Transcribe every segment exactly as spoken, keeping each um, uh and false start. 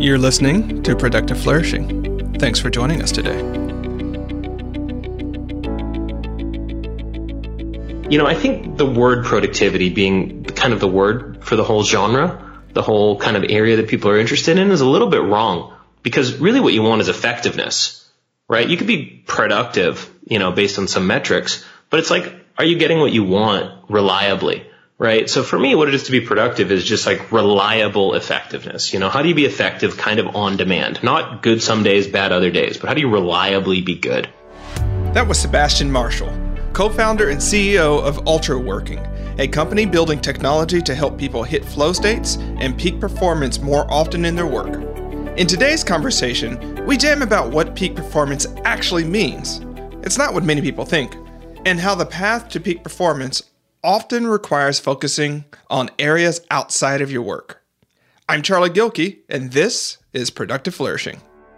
You're listening to Productive Flourishing. Thanks for joining us today. You know, I think the word productivity being kind of the word for the whole genre, the whole kind of area that people are interested in, is a little bit wrong, because really what you want is effectiveness, right? You could be productive, you know, based on some metrics, but it's like, are you getting what you want reliably? Right. So for me, what it is to be productive is just like reliable effectiveness. You know, how do you be effective kind of on demand? Not good some days, bad other days, but how do you reliably be good? That was Sebastian Marshall, co-founder and C E O of UltraWorking, a company building technology to help people hit flow states and peak performance more often in their work. In today's conversation, we jam about what peak performance actually means. It's not what many people think, and how the path to peak performance often requires focusing on areas outside of your work. I'm Charlie Gilkey, and this is Productive Flourishing.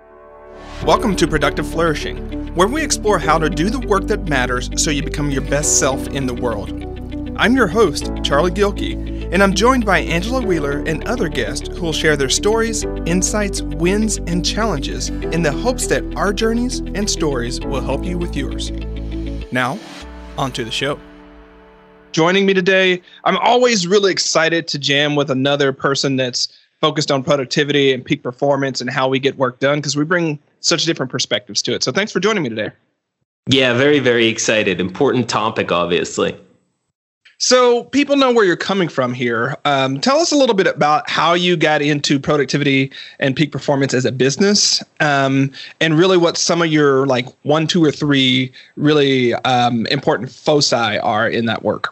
Welcome to Productive Flourishing, where we explore how to do the work that matters so you become your best self in the world. I'm your host, Charlie Gilkey, and I'm joined by Angela Wheeler and other guests who will share their stories, insights, wins, and challenges in the hopes that our journeys and stories will help you with yours. Now, on to the show. Joining me today, I'm always really excited to jam with another person that's focused on productivity and peak performance and how we get work done, because we bring such different perspectives to it. So thanks for joining me today. Yeah, very, very excited. Important topic, obviously. So people know where you're coming from here. Um, tell us a little bit about how you got into productivity and peak performance as a business, um, and really what some of your like one, two, or three really um, important foci are in that work.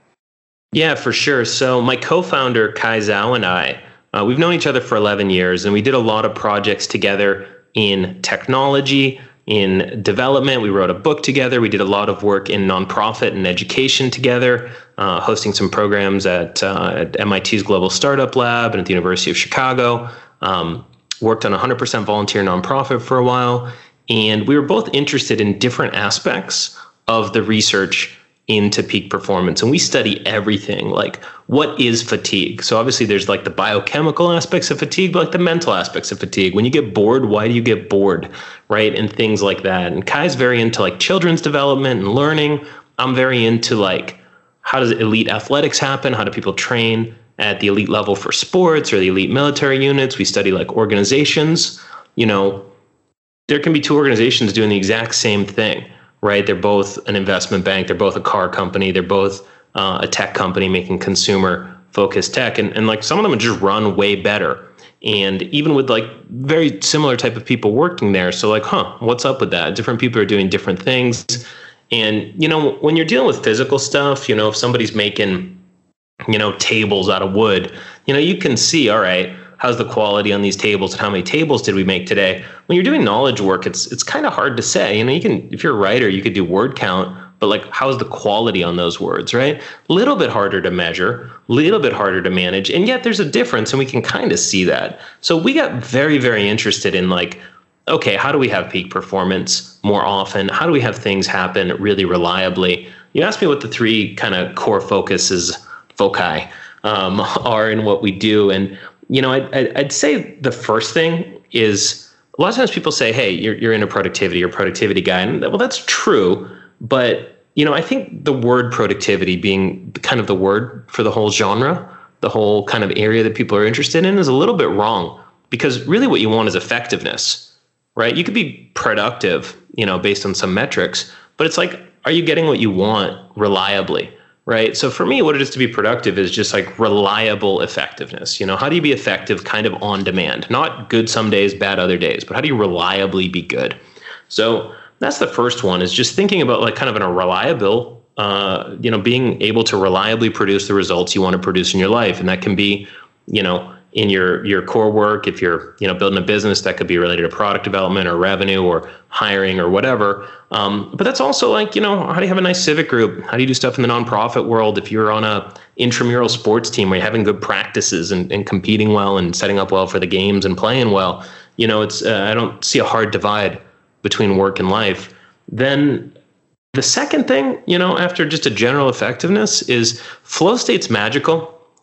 Yeah, for sure. So my co-founder, Kai Zhao, and I, uh, we've known each other for eleven years, and we did a lot of projects together in technology, in development. We wrote a book together. We did a lot of work in nonprofit and education together, uh, hosting some programs at, uh, at M I T's Global Startup Lab and at the University of Chicago. Um, worked on a one hundred percent volunteer nonprofit for a while. And we were both interested in different aspects of the research into peak performance. And we study everything, like what is fatigue? So obviously there's like the biochemical aspects of fatigue, but like the mental aspects of fatigue. When you get bored, why do you get bored? Right? And things like that. And Kai's very into like children's development and learning. I'm very into like, how does elite athletics happen? How do people train at the elite level for sports or the elite military units? We study like organizations. You know, there can be two organizations doing the exact same thing. Right? They're both an investment bank. They're both a car company. They're both uh, a tech company making consumer focused tech. And, and like some of them just run way better. And even with like very similar type of people working there. So like, huh, what's up with that? Different people are doing different things. And, you know, when you're dealing with physical stuff, you know, if somebody's making, you know, tables out of wood, you know, you can see, all right, how's the quality on these tables and how many tables did we make today? When you're doing knowledge work, it's it's kind of hard to say. You know, you can, if you're a writer, you could do word count, but like, how's the quality on those words, right? A little bit harder to measure, a little bit harder to manage, and yet there's a difference, and we can kind of see that. So we got very, very interested in like, okay, how do we have peak performance more often? How do we have things happen really reliably? You asked me what the three kind of core focuses, foci, um, are in what we do, and you know, I'd, I'd say the first thing is a lot of times people say, hey, you're, you're into productivity, you're a productivity guy. And well, that's true. But, you know, I think the word productivity being kind of the word for the whole genre, the whole kind of area that people are interested in, is a little bit wrong, because really what you want is effectiveness, right? You could be productive, you know, based on some metrics, but it's like, are you getting what you want reliably? Right. So for me, what it is to be productive is just like reliable effectiveness. You know, how do you be effective kind of on demand? Not good some days, bad other days, but how do you reliably be good? So that's the first one, is just thinking about like kind of in a reliable, uh, you know, being able to reliably produce the results you want to produce in your life. And that can be, you know, in your your core work. If you're, you know, building a business, that could be related to product development or revenue or hiring or whatever. Um, but that's also like, you know, how do you have a nice civic group? How do you do stuff in the nonprofit world? If you're on a intramural sports team where you're having good practices and, and competing well and setting up well for the games and playing well, you know, it's uh, I don't see a hard divide between work and life. Then the second thing, you know, after just a general effectiveness, is flow state's magical.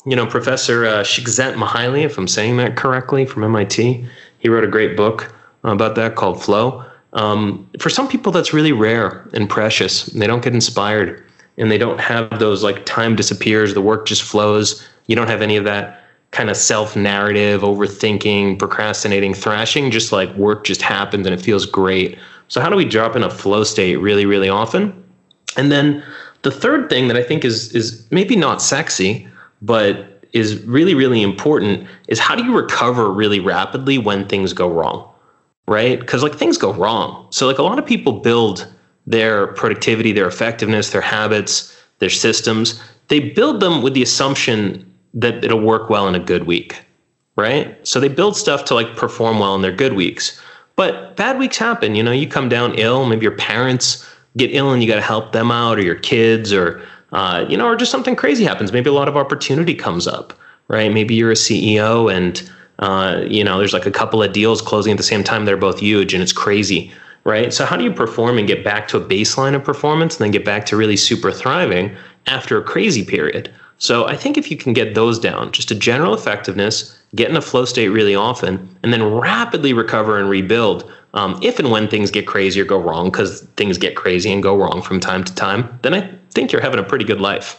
You know, Professor uh, Csikszentmihalyi, if I'm saying that correctly, from M I T, he wrote a great book about that called Flow. Um, for some people, that's really rare and precious. They don't get inspired, and they don't have those, like, time disappears, the work just flows. You don't have any of that kind of self-narrative, overthinking, procrastinating, thrashing, just like work just happens and it feels great. So how do we drop in a flow state really, really often? And then the third thing that I think is is maybe not sexy, but is really, really important is how do you recover really rapidly when things go wrong, right? Because like things go wrong. So like a lot of people build their productivity, their effectiveness, their habits, their systems. They build them with the assumption that it'll work well in a good week, right? So they build stuff to like perform well in their good weeks. But bad weeks happen. You know, you come down ill, maybe your parents get ill and you got to help them out, or your kids, or Uh, you know, or just something crazy happens. Maybe a lot of opportunity comes up, right? Maybe you're a C E O and, uh, you know, there's like a couple of deals closing at the same time. They're both huge and it's crazy, right? So how do you perform and get back to a baseline of performance and then get back to really super thriving after a crazy period? So I think if you can get those down, just a general effectiveness, get in a flow state really often, and then rapidly recover and rebuild um, if and when things get crazy or go wrong, because things get crazy and go wrong from time to time, then I think you're having a pretty good life.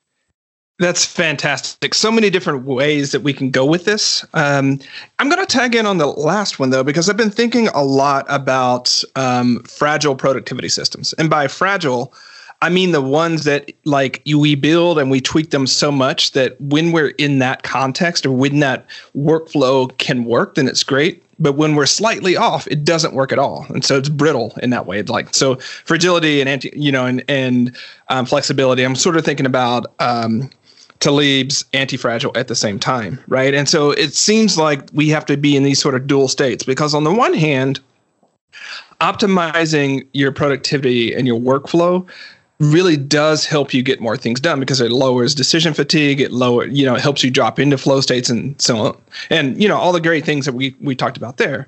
That's fantastic. So many different ways that we can go with this. Um, I'm going to tag in on the last one, though, because I've been thinking a lot about um, fragile productivity systems. And by fragile, I mean the ones that like you, we build and we tweak them so much that when we're in that context or when that workflow can work, then it's great. But when we're slightly off, it doesn't work at all. And so it's brittle in that way. It's like, so fragility and anti, you know, and, and um, flexibility, I'm sort of thinking about um, Taleb's anti-fragile at the same time, right? And so it seems like we have to be in these sort of dual states, because on the one hand, optimizing your productivity and your workflow really does help you get more things done, because it lowers decision fatigue. It lower, you know, it helps you drop into flow states and so on. And, you know, all the great things that we, we talked about there.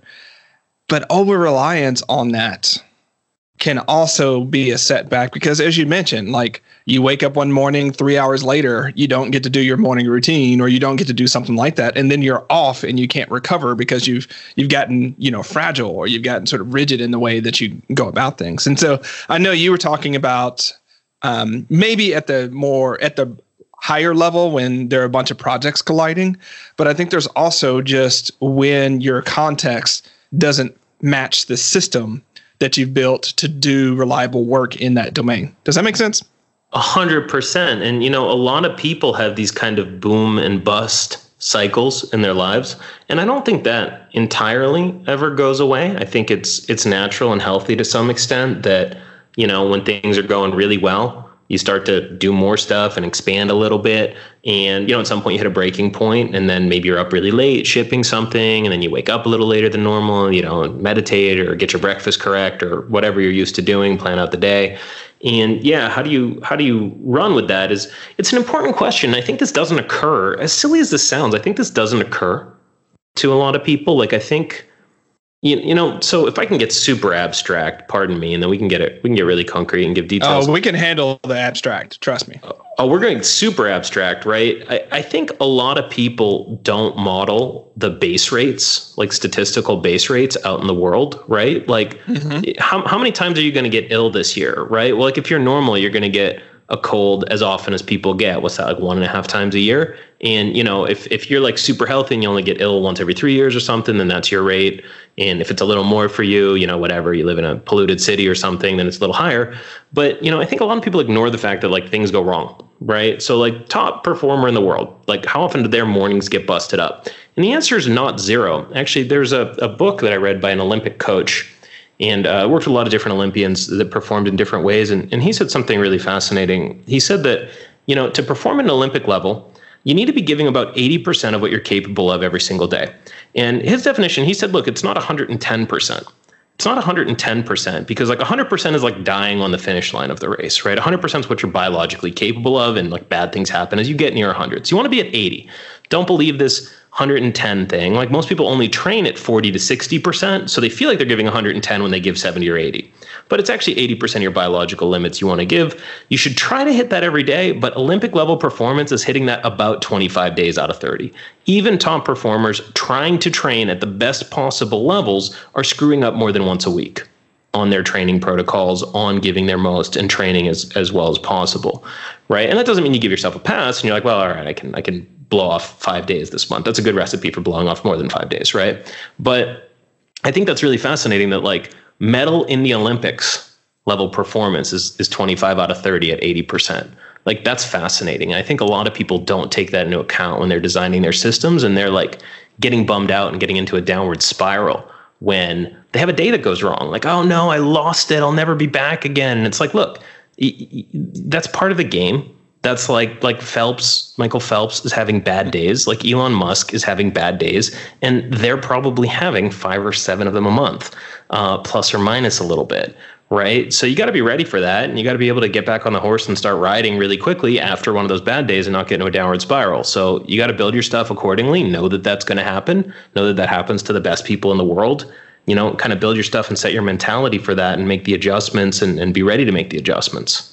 But over reliance on that can also be a setback, because as you mentioned, like you wake up one morning, three hours later, you don't get to do your morning routine, or you don't get to do something like that. And then you're off and you can't recover because you've, you've gotten, you know, fragile, or you've gotten sort of rigid in the way that you go about things. And so I know you were talking about um, maybe at the more, at the higher level when there are a bunch of projects colliding, but I think there's also just when your context doesn't match the system that you've built to do reliable work in that domain. Does that make sense? A hundred percent. And, you know, a lot of people have these kind of boom and bust cycles in their lives. And I don't think that entirely ever goes away. I think it's, it's natural and healthy to some extent that, you know, when things are going really well, you start to do more stuff and expand a little bit. And, you know, at some point you hit a breaking point, and then maybe you're up really late shipping something, and then you wake up a little later than normal, you know, meditate or get your breakfast correct or whatever you're used to doing, plan out the day. And yeah, how do you how do you run with that? Is it's an important question. I think this doesn't occur, as silly as this sounds, I think this doesn't occur to a lot of people. Like I think, You, you know, so if I can get super abstract, pardon me, and then we can get it, we can get really concrete and give details. Oh, we can handle the abstract. Trust me. Oh, we're going super abstract, right? I, I think a lot of people don't model the base rates, like statistical base rates out in the world, right? Like mm-hmm. how, how many times are you going to get ill this year, right? Well, like if you're normal, you're going to get a cold as often as people get. What's that, like one and a half times a year? And, you know, if, if you're like super healthy and you only get ill once every three years or something, then that's your rate. And if it's a little more for you, you know, whatever, you live in a polluted city or something, then it's a little higher. But, you know, I think a lot of people ignore the fact that like things go wrong, right? So like top performer in the world, like how often do their mornings get busted up? And the answer is not zero. Actually, there's a, a book that I read by an Olympic coach, and uh, worked with a lot of different Olympians that performed in different ways. And, and he said something really fascinating. He said that, you know, to perform at an Olympic level, you need to be giving about eighty percent of what you're capable of every single day. And his definition, he said, look, it's not one hundred ten percent. It's not one hundred ten percent, because like one hundred percent is like dying on the finish line of the race, right? one hundred percent is what you're biologically capable of, and like bad things happen as you get near one hundred. So you want to be at eighty. Don't believe this one hundred ten thing. Like most people only train at forty to sixty percent, so they feel like they're giving one hundred ten when they give seventy or eighty. but it's actually eighty percent of your biological limits you want to give. You should try to hit that every day, but Olympic level performance is hitting that about twenty-five days out of thirty. Even top performers trying to train at the best possible levels are screwing up more than once a week on their training protocols, on giving their most and training as, as well as possible, right? And that doesn't mean you give yourself a pass and you're like, well, all right, I can I can blow off five days this month. That's a good recipe for blowing off more than five days, right? But I think that's really fascinating that like medal in the Olympics level performance is, is twenty-five out of thirty at eighty percent. Like that's fascinating. I think a lot of people don't take that into account when they're designing their systems, and they're like getting bummed out and getting into a downward spiral when they have a day that goes wrong. Like, oh no, I lost it. I'll never be back again. And it's like, look, that's part of the game. That's like like Phelps, Michael Phelps is having bad days. Like Elon Musk is having bad days, and they're probably having five or seven of them a month, uh, plus or minus a little bit, right? So you got to be ready for that, and you got to be able to get back on the horse and start riding really quickly after one of those bad days and not get into a downward spiral. So you got to build your stuff accordingly. Know that that's going to happen. Know that that happens to the best people in the world. You know, kind of build your stuff and set your mentality for that and make the adjustments and, and be ready to make the adjustments.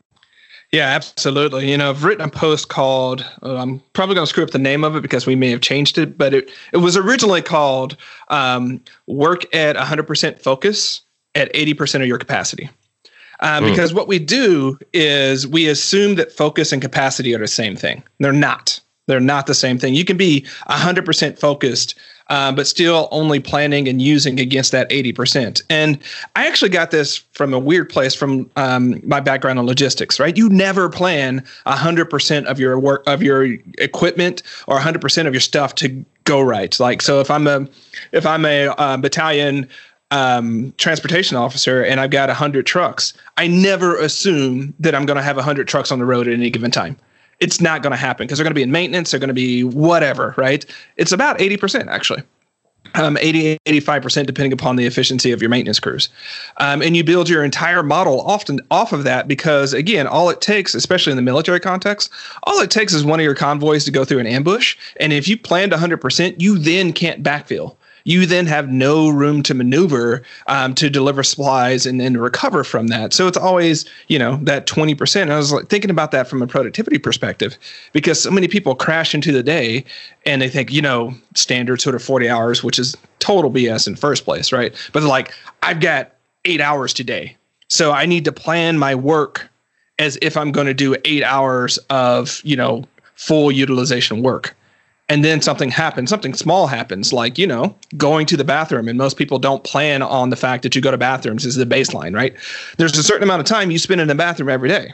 Yeah, absolutely. You know, I've written a post called, uh, I'm probably going to screw up the name of it because we may have changed it, but it, it was originally called um, Work at one hundred percent Focus at eighty percent of your capacity. Um, mm. Because what we do is we assume that focus and capacity are the same thing. They're not. They're not the same thing. You can be one hundred percent focused, uh, but still only planning and using against that eighty percent. And I actually got this from a weird place from um, my background in logistics, right? You never plan one hundred percent of your work, of your equipment or one hundred percent of your stuff to go right. Like, so if I'm a, if I'm a uh, battalion um, transportation officer and I've got one hundred trucks, I never assume that I'm going to have one hundred trucks on the road at any given time. It's not going to happen because they're going to be in maintenance. They're going to be whatever, right? It's about eighty percent actually, um, eighty, eighty-five percent depending upon the efficiency of your maintenance crews. Um, and you build your entire model often off of that because, again, all it takes, especially in the military context, all it takes is one of your convoys to go through an ambush. And if you planned one hundred percent, you then can't backfill. You then have no room to maneuver um, to deliver supplies and then recover from that. So it's always, you know, that twenty percent. I was like thinking about that from a productivity perspective because so many people crash into the day and they think, you know, standard sort of forty hours, which is total B S in first place, right? But they're like, I've got eight hours today. So I need to plan my work as if I'm going to do eight hours of, you know, full utilization work. And then something happens, something small happens, like, you know, going to the bathroom. And most people don't plan on the fact that you go to bathrooms as the baseline, right? There's a certain amount of time you spend in the bathroom every day.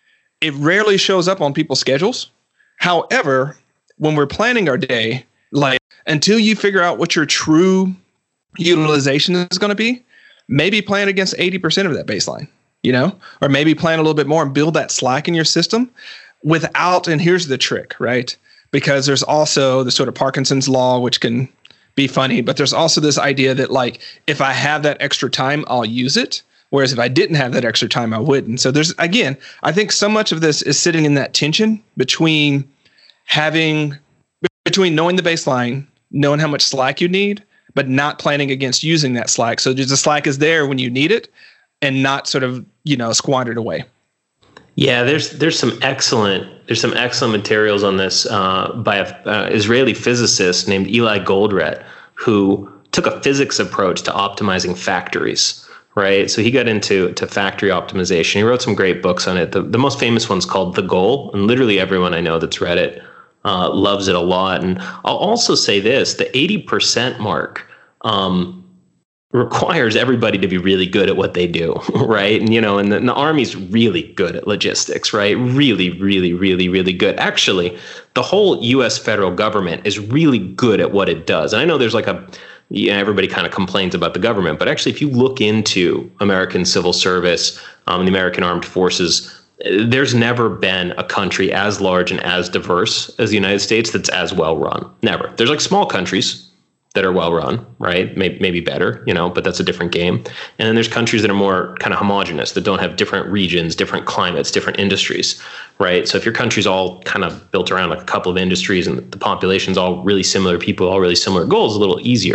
It rarely shows up on people's schedules. However, when we're planning our day, like until you figure out what your true utilization is going to be, maybe plan against eighty percent of that baseline, you know, or maybe plan a little bit more and build that slack in your system without, and here's the trick, right? Because there's also the sort of Parkinson's law, which can be funny, but there's also this idea that like, if I have that extra time, I'll use it. Whereas if I didn't have that extra time, I wouldn't. So there's, again, I think so much of this is sitting in that tension between having, between knowing the baseline, knowing how much slack you need, but not planning against using that slack. So the slack is there when you need it and not sort of, you know, squandered away. Yeah, there's there's some excellent there's some excellent materials on this uh, by an uh, Israeli physicist named Eli Goldratt, who took a physics approach to optimizing factories. Right, so he got into to factory optimization. He wrote some great books on it. The the most famous one's called The Goal, and literally everyone I know that's read it uh, loves it a lot. And I'll also say this: the eighty percent mark Um, requires everybody to be really good at what they do, right? And, you know, and the, and the Army's really good at logistics, right? Really, really, really, really good. Actually, the whole U S federal government is really good at what it does. And I know there's like a, yeah, everybody kind of complains about the government, but actually, if you look into American civil service, um, the American armed forces, there's never been a country as large and as diverse as the United States that's as well run. Never. There's like small countries that are well run, right? Maybe, maybe better, you know, but that's a different game. And then there's countries that are more kind of homogenous, that don't have different regions, different climates, different industries, right? So if your country's all kind of built around like a couple of industries and the population's all really similar people, all really similar goals, a little easier,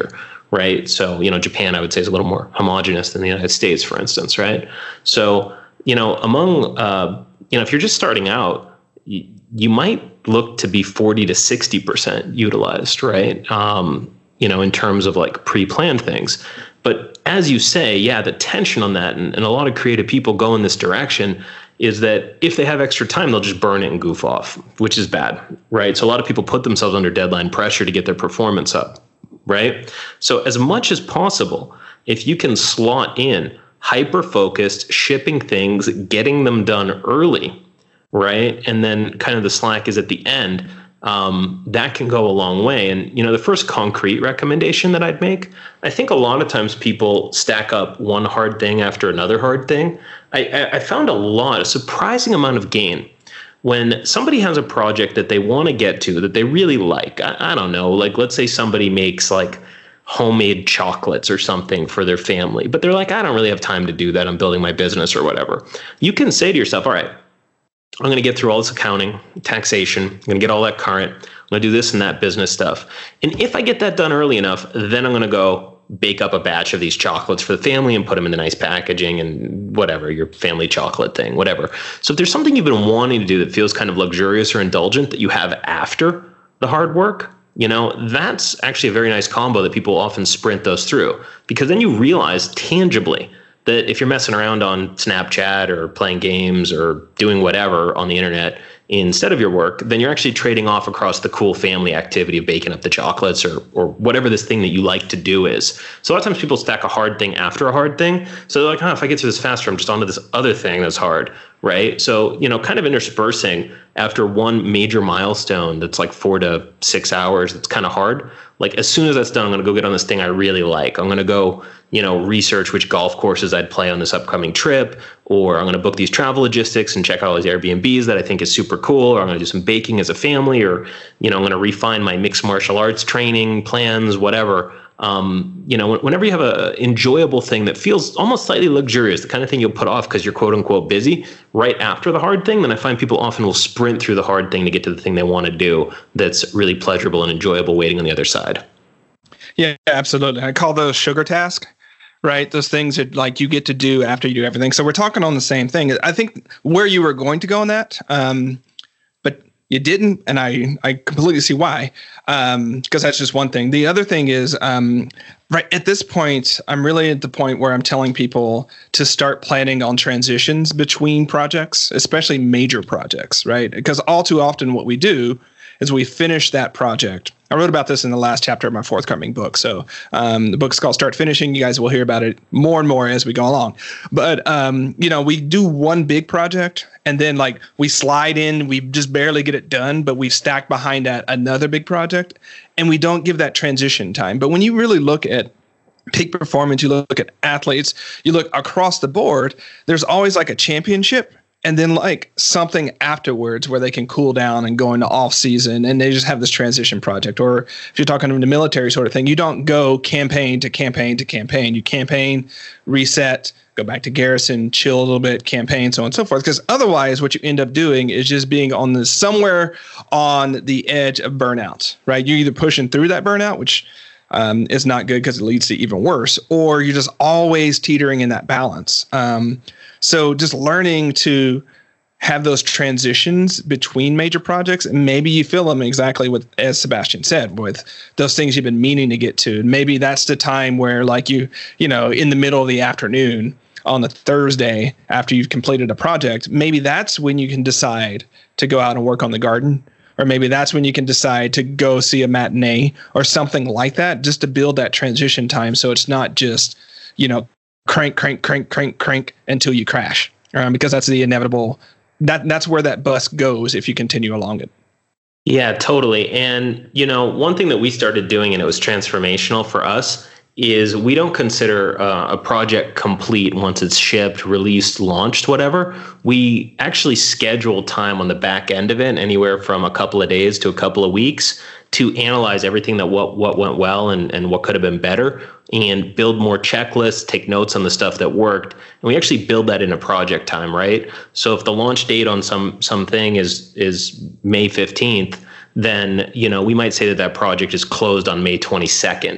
right? So, you know, Japan, I would say, is a little more homogenous than the United States, for instance, right? So, you know, among, uh, you know, if you're just starting out, you, you might look to be forty to sixty percent utilized, right? Um, you know, in terms of like pre-planned things. But as you say, yeah, the tension on that, and, and a lot of creative people go in this direction, is that if they have extra time, they'll just burn it and goof off, which is bad, right? So a lot of people put themselves under deadline pressure to get their performance up, right? So as much as possible, if you can slot in hyper-focused shipping things, getting them done early, right? And then kind of the slack is at the end, um, that can go a long way. And, you know, the first concrete recommendation that I'd make, I think a lot of times people stack up one hard thing after another hard thing. I, I found a lot, a surprising amount of gain when somebody has a project that they want to get to, that they really like. I, I don't know, like let's say somebody makes like homemade chocolates or something for their family, but they're like, I don't really have time to do that. I'm building my business or whatever. You can say to yourself, all right, I'm going to get through all this accounting, taxation. I'm going to get all that current. I'm going to do this and that business stuff. And if I get that done early enough, then I'm going to go bake up a batch of these chocolates for the family and put them in the nice packaging and whatever, your family chocolate thing, whatever. So if there's something you've been wanting to do that feels kind of luxurious or indulgent that you have after the hard work, you know, that's actually a very nice combo that people often sprint those through, because then you realize tangibly that if you're messing around on Snapchat or playing games or doing whatever on the internet instead of your work, then you're actually trading off across the cool family activity of baking up the chocolates or or whatever this thing that you like to do is. So a lot of times people stack a hard thing after a hard thing. So they're like, oh, if I get through this faster, I'm just onto this other thing that's hard, right? So, you know, kind of interspersing after one major milestone that's like four to six hours, that's kind of hard. Like as soon as that's done, I'm going to go get on this thing I really like. I'm going to go, you know, research which golf courses I'd play on this upcoming trip, or I'm going to book these travel logistics and check out all these Airbnbs that I think is super cool, or I'm going to do some baking as a family, or, you know, I'm going to refine my mixed martial arts training plans, whatever. Um, you know, whenever you have a enjoyable thing that feels almost slightly luxurious, the kind of thing you'll put off because you're quote unquote busy right after the hard thing, then I find people often will sprint through the hard thing to get to the thing they want to do that's really pleasurable and enjoyable waiting on the other side. Yeah, absolutely. I call those sugar tasks, right? Those things that like you get to do after you do everything. So we're talking on the same thing. I think where you were going to go on that, um, but you didn't, and I, I completely see why, um, because that's just one thing. The other thing is, um, right at this point, I'm really at the point where I'm telling people to start planning on transitions between projects, especially major projects, right? Because all too often what we do is we finish that project. I wrote about this in the last chapter of my forthcoming book. So um, the book's called Start Finishing. You guys will hear about it more and more as we go along. But, um, you know, we do one big project and then like we slide in, we just barely get it done, but we've stacked behind that another big project and we don't give that transition time. But when you really look at peak performance, you look at athletes, you look across the board, there's always like a championship and then like something afterwards where they can cool down and go into off season and they just have this transition project. Or if you're talking to the military sort of thing, you don't go campaign to campaign to campaign. You campaign, reset, go back to garrison, chill a little bit, campaign, so on and so forth. Because otherwise what you end up doing is just being on the somewhere on the edge of burnout, right? You're either pushing through that burnout, which um, is not good because it leads to even worse, or you're just always teetering in that balance. Um, So just learning to have those transitions between major projects, and maybe you fill them exactly with, as Sebastian said, with those things you've been meaning to get to. And maybe that's the time where like you, you know, in the middle of the afternoon on the Thursday after you've completed a project, maybe that's when you can decide to go out and work on the garden. Or maybe that's when you can decide to go see a matinee or something like that, just to build that transition time. So it's not just, you know, crank, crank, crank, crank, crank until you crash, um, because that's the inevitable. That that's where that bus goes if you continue along it. Yeah, totally. And, you know, one thing that we started doing, and it was transformational for us, is we don't consider uh, a project complete once it's shipped, released, launched, whatever. We actually schedule time on the back end of it, anywhere from a couple of days to a couple of weeks, to analyze everything that what what went well and, and what could have been better, and build more checklists, take notes on the stuff that worked. And we actually build that into project time, right? So if the launch date on some something is is May fifteenth, then, you know, we might say that that project is closed on May twenty-second.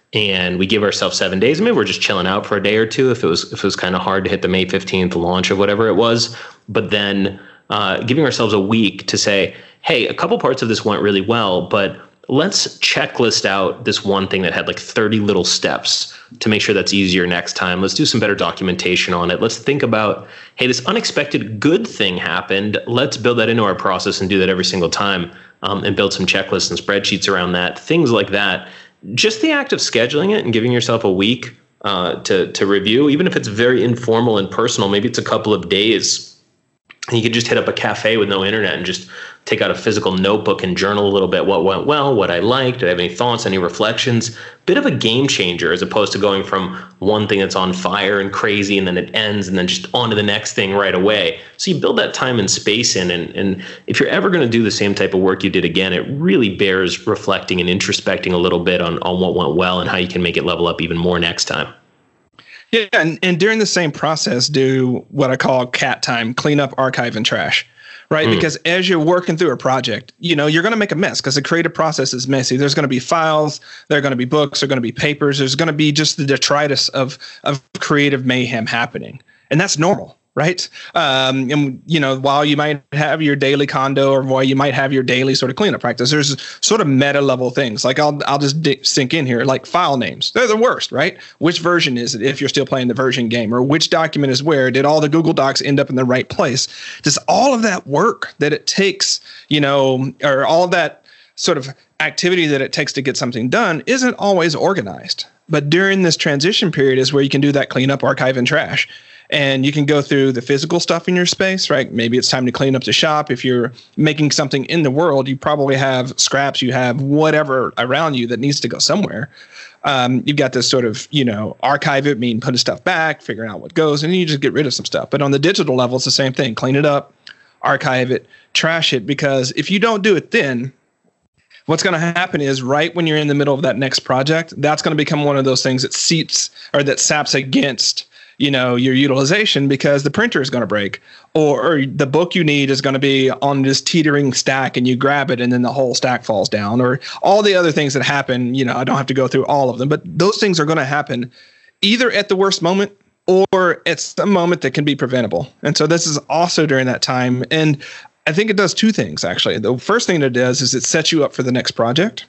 and we give ourselves seven days. Maybe we're just chilling out for a day or two if it was if it was kind of hard to hit the May fifteenth launch of whatever it was. But then uh, giving ourselves a week to say, hey, a couple parts of this went really well, but let's checklist out this one thing that had like thirty little steps to make sure that's easier next time. Let's do some better documentation on it. Let's think about, hey, this unexpected good thing happened. Let's build that into our process and do that every single time, um, and build some checklists and spreadsheets around that, things like that. Just the act of scheduling it and giving yourself a week uh, to, to review, even if it's very informal and personal, maybe it's a couple of days. And you could just hit up a cafe with no internet and just take out a physical notebook and journal a little bit. What went well, what I liked, did I have any thoughts, any reflections? Bit of a game changer as opposed to going from one thing that's on fire and crazy and then it ends and then just on to the next thing right away. So you build that time and space in. And, and if you're ever going to do the same type of work you did again, it really bears reflecting and introspecting a little bit on, on what went well and how you can make it level up even more next time. Yeah, and, and during the same process, do what I call cat time, clean up, archive, and trash, right? Mm. Because as you're working through a project, you know, you're going to make a mess because the creative process is messy. There's going to be files, there are going to be books, there are going to be papers, there's going to be just the detritus of of creative mayhem happening. And that's normal, right? Um, and, you know, while you might have your daily condo or while you might have your daily sort of cleanup practice, there's sort of meta level things. Like I'll I'll just d- sink in here, like file names. They're the worst, right? Which version is it if you're still playing the version game? Or which document is where? Did all the Google Docs end up in the right place? Just all of that work that it takes, you know, or all of that sort of activity that it takes to get something done isn't always organized. But during this transition period is where you can do that cleanup, archive, and trash. And you can go through the physical stuff in your space, right? Maybe it's time to clean up the shop. If you're making something in the world, you probably have scraps, you have whatever around you that needs to go somewhere. Um, you've got this sort of, you know, archive it, mean putting stuff back, figuring out what goes, and you just get rid of some stuff. But on the digital level, it's the same thing. Clean it up, archive it, trash it, because if you don't do it then, what's going to happen is right when you're in the middle of that next project, that's going to become one of those things that seeps or that saps against, you know, your utilization because the printer is going to break or, or the book you need is going to be on this teetering stack and you grab it and then the whole stack falls down or all the other things that happen. You know, I don't have to go through all of them, but those things are going to happen either at the worst moment or at some moment that can be preventable. And so this is also during that time. And I think it does two things, actually. The first thing that it does is it sets you up for the next project.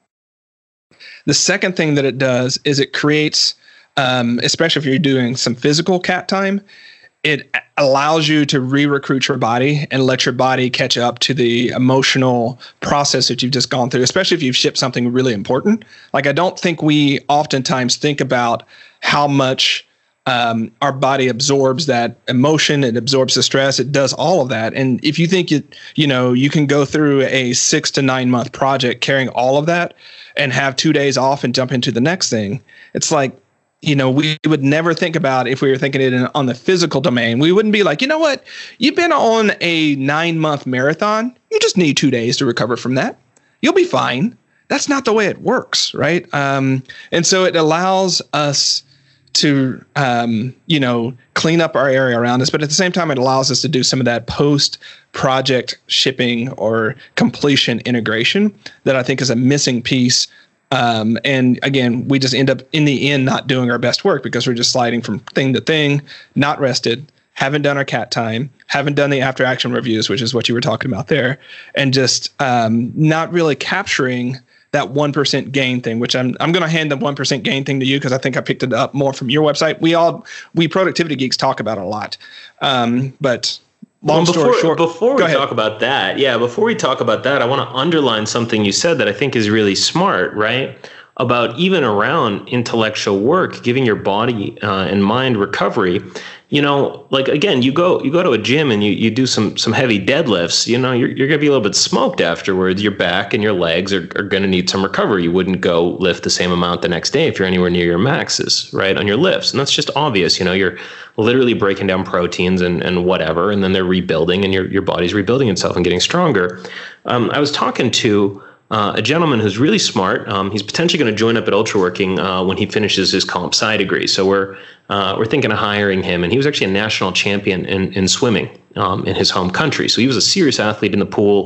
The second thing that it does is it creates Um, especially if you're doing some physical cat time, it allows you to re-recruit your body and let your body catch up to the emotional process that you've just gone through, especially if you've shipped something really important. Like, I don't think we oftentimes think about how much um, our body absorbs that emotion. It absorbs the stress. It does all of that. And if you think, it, you know, you can go through a six to nine month project carrying all of that and have two days off and jump into the next thing, it's like, you know, we would never think about if we were thinking it in, on the physical domain. We wouldn't be like, you know what? You've been on a nine month marathon. You just need two days to recover from that. You'll be fine. That's not the way it works, right? Um, and so it allows us to, um, you know, clean up our area around us. But at the same time, it allows us to do some of that post project shipping or completion integration that I think is a missing piece. Um, and again, we just end up in the end not doing our best work because we're just sliding from thing to thing, not rested, haven't done our cat time, haven't done the after action reviews, which is what you were talking about there, and just um, not really capturing that one percent gain thing, which I'm I'm going to hand the one percent gain thing to you because I think I picked it up more from your website. We all, we productivity geeks talk about it a lot. Um, but Long well, story before, short. Before we talk about that, yeah, before we talk about that, I want to underline something you said that I think is really smart, right? About even around intellectual work, giving your body uh, and mind recovery. You know, like, again, you go you go to a gym and you, you do some some heavy deadlifts, you know, you're, you're going to be a little bit smoked afterwards. Your back and your legs are, are going to need some recovery. You wouldn't go lift the same amount the next day if you're anywhere near your maxes, right, on your lifts. And that's just obvious. You know, you're literally breaking down proteins and, and whatever, and then they're rebuilding and your, your body's rebuilding itself and getting stronger. Um, I was talking to Uh, a gentleman who's really smart. Um, he's potentially going to join up at Ultraworking uh, when he finishes his comp sci degree. So we're uh, we're thinking of hiring him. And he was actually a national champion in, in swimming um, in his home country. So he was a serious athlete in the pool,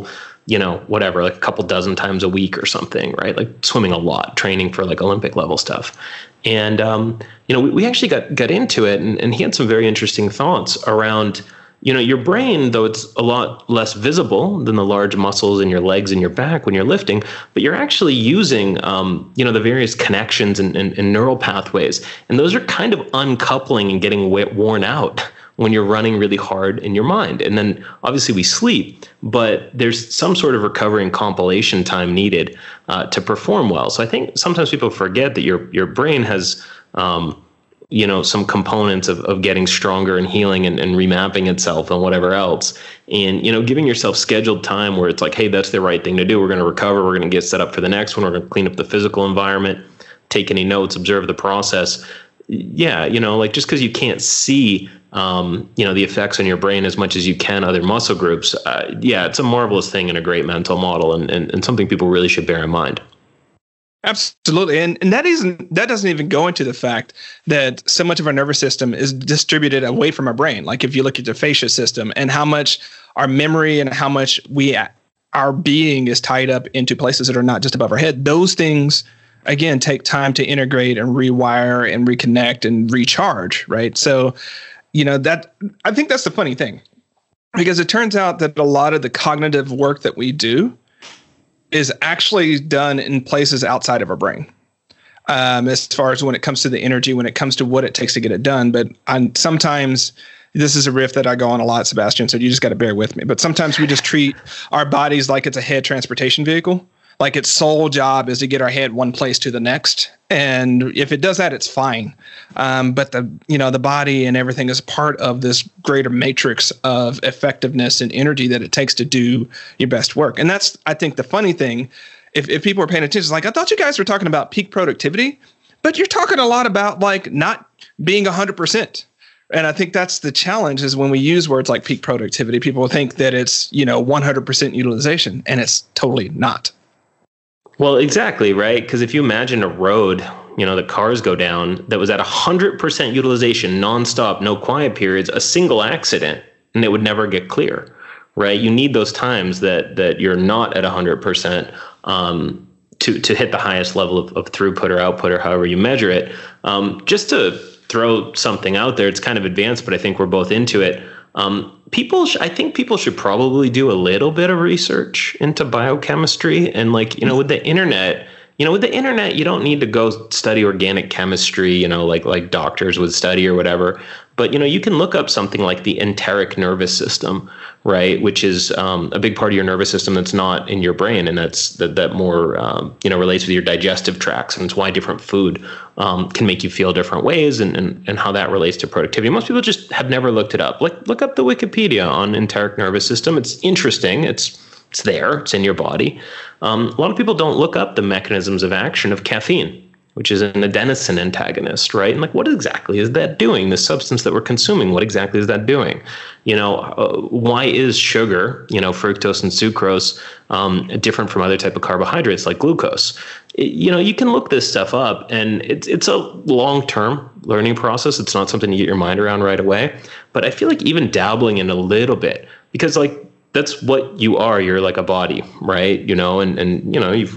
you know, whatever, like a couple dozen times a week or something, right? Like swimming a lot, training for like Olympic level stuff. And, um, you know, we, we actually got, got into it, and, and he had some very interesting thoughts around, you know, your brain, though it's a lot less visible than the large muscles in your legs and your back when you're lifting, but you're actually using, um, you know, the various connections and, and, and neural pathways. And those are kind of uncoupling and getting worn out when you're running really hard in your mind. And then obviously we sleep, but there's some sort of recovery and compilation time needed uh, to perform well. So I think sometimes people forget that your your brain has, um, you know, some components of, of getting stronger and healing and, and remapping itself and whatever else. And, you know, giving yourself scheduled time where it's like, hey, that's the right thing to do. We're going to recover. We're going to get set up for the next one. We're going to clean up the physical environment, take any notes, observe the process. Yeah, you know, like just because you can't see, um, you know, the effects on your brain as much as you can other muscle groups, uh, yeah, it's a marvelous thing and a great mental model, and, and, and something people really should bear in mind. Absolutely. And and that isn't that doesn't even go into the fact that so much of our nervous system is distributed away from our brain. Like if you look at the fascia system and how much our memory and how much we our being is tied up into places that are not just above our head, those things again take time to integrate and rewire and reconnect and recharge, right? So, you know, that I think that's the funny thing, because it turns out that a lot of the cognitive work that we do is actually done in places outside of our brain, um, as far as when it comes to the energy, when it comes to what it takes to get it done. But I'm, sometimes, this is a riff that I go on a lot, Sebastian, so you just got to bear with me. But sometimes we just treat our bodies like it's a head transportation vehicle. Like its sole job is to get our head one place to the next. And if it does that, it's fine. Um, but the, you know, the body and everything is part of this greater matrix of effectiveness and energy that it takes to do your best work. And that's, I think, the funny thing. If, if people are paying attention, it's like, I thought you guys were talking about peak productivity, but you're talking a lot about like not being one hundred percent. And I think that's the challenge, is when we use words like peak productivity, people think that it's, you know, one hundred percent utilization, and it's totally not. Well, exactly, right? Because if you imagine a road, you know, the cars go down that was at one hundred percent utilization, nonstop, no quiet periods, a single accident, and it would never get clear, right? You need those times that that you're not at one hundred percent um, to, to hit the highest level of, of throughput or output, or however you measure it. Um, just to throw something out there, it's kind of advanced, but I think we're both into it. Um, people, sh- I think people should probably do a little bit of research into biochemistry, and like, you know, with the internet, you know, with the internet, you don't need to go study organic chemistry, you know, like, like doctors would study or whatever. But, you know, you can look up something like the enteric nervous system, right? Which is um, a big part of your nervous system that's not in your brain. And that's that, that more, um, you know, relates with your digestive tracts. And it's why different food um, can make you feel different ways, and, and, and how that relates to productivity. Most people just have never looked it up. Like, look up the Wikipedia on enteric nervous system. It's interesting. It's It's there. It's in your body. Um, a lot of people don't look up the mechanisms of action of caffeine, which is an adenosine antagonist, right? And like, what exactly is that doing? The substance that we're consuming, what exactly is that doing? You know, uh, why is sugar, you know, fructose and sucrose, um, different from other type of carbohydrates like glucose? It, you know, you can look this stuff up, and it's it's a long-term learning process. It's not something you get your mind around right away. But I feel like even dabbling in a little bit, because like, that's what you are. You're like a body, right? You know, and, and, you know, you've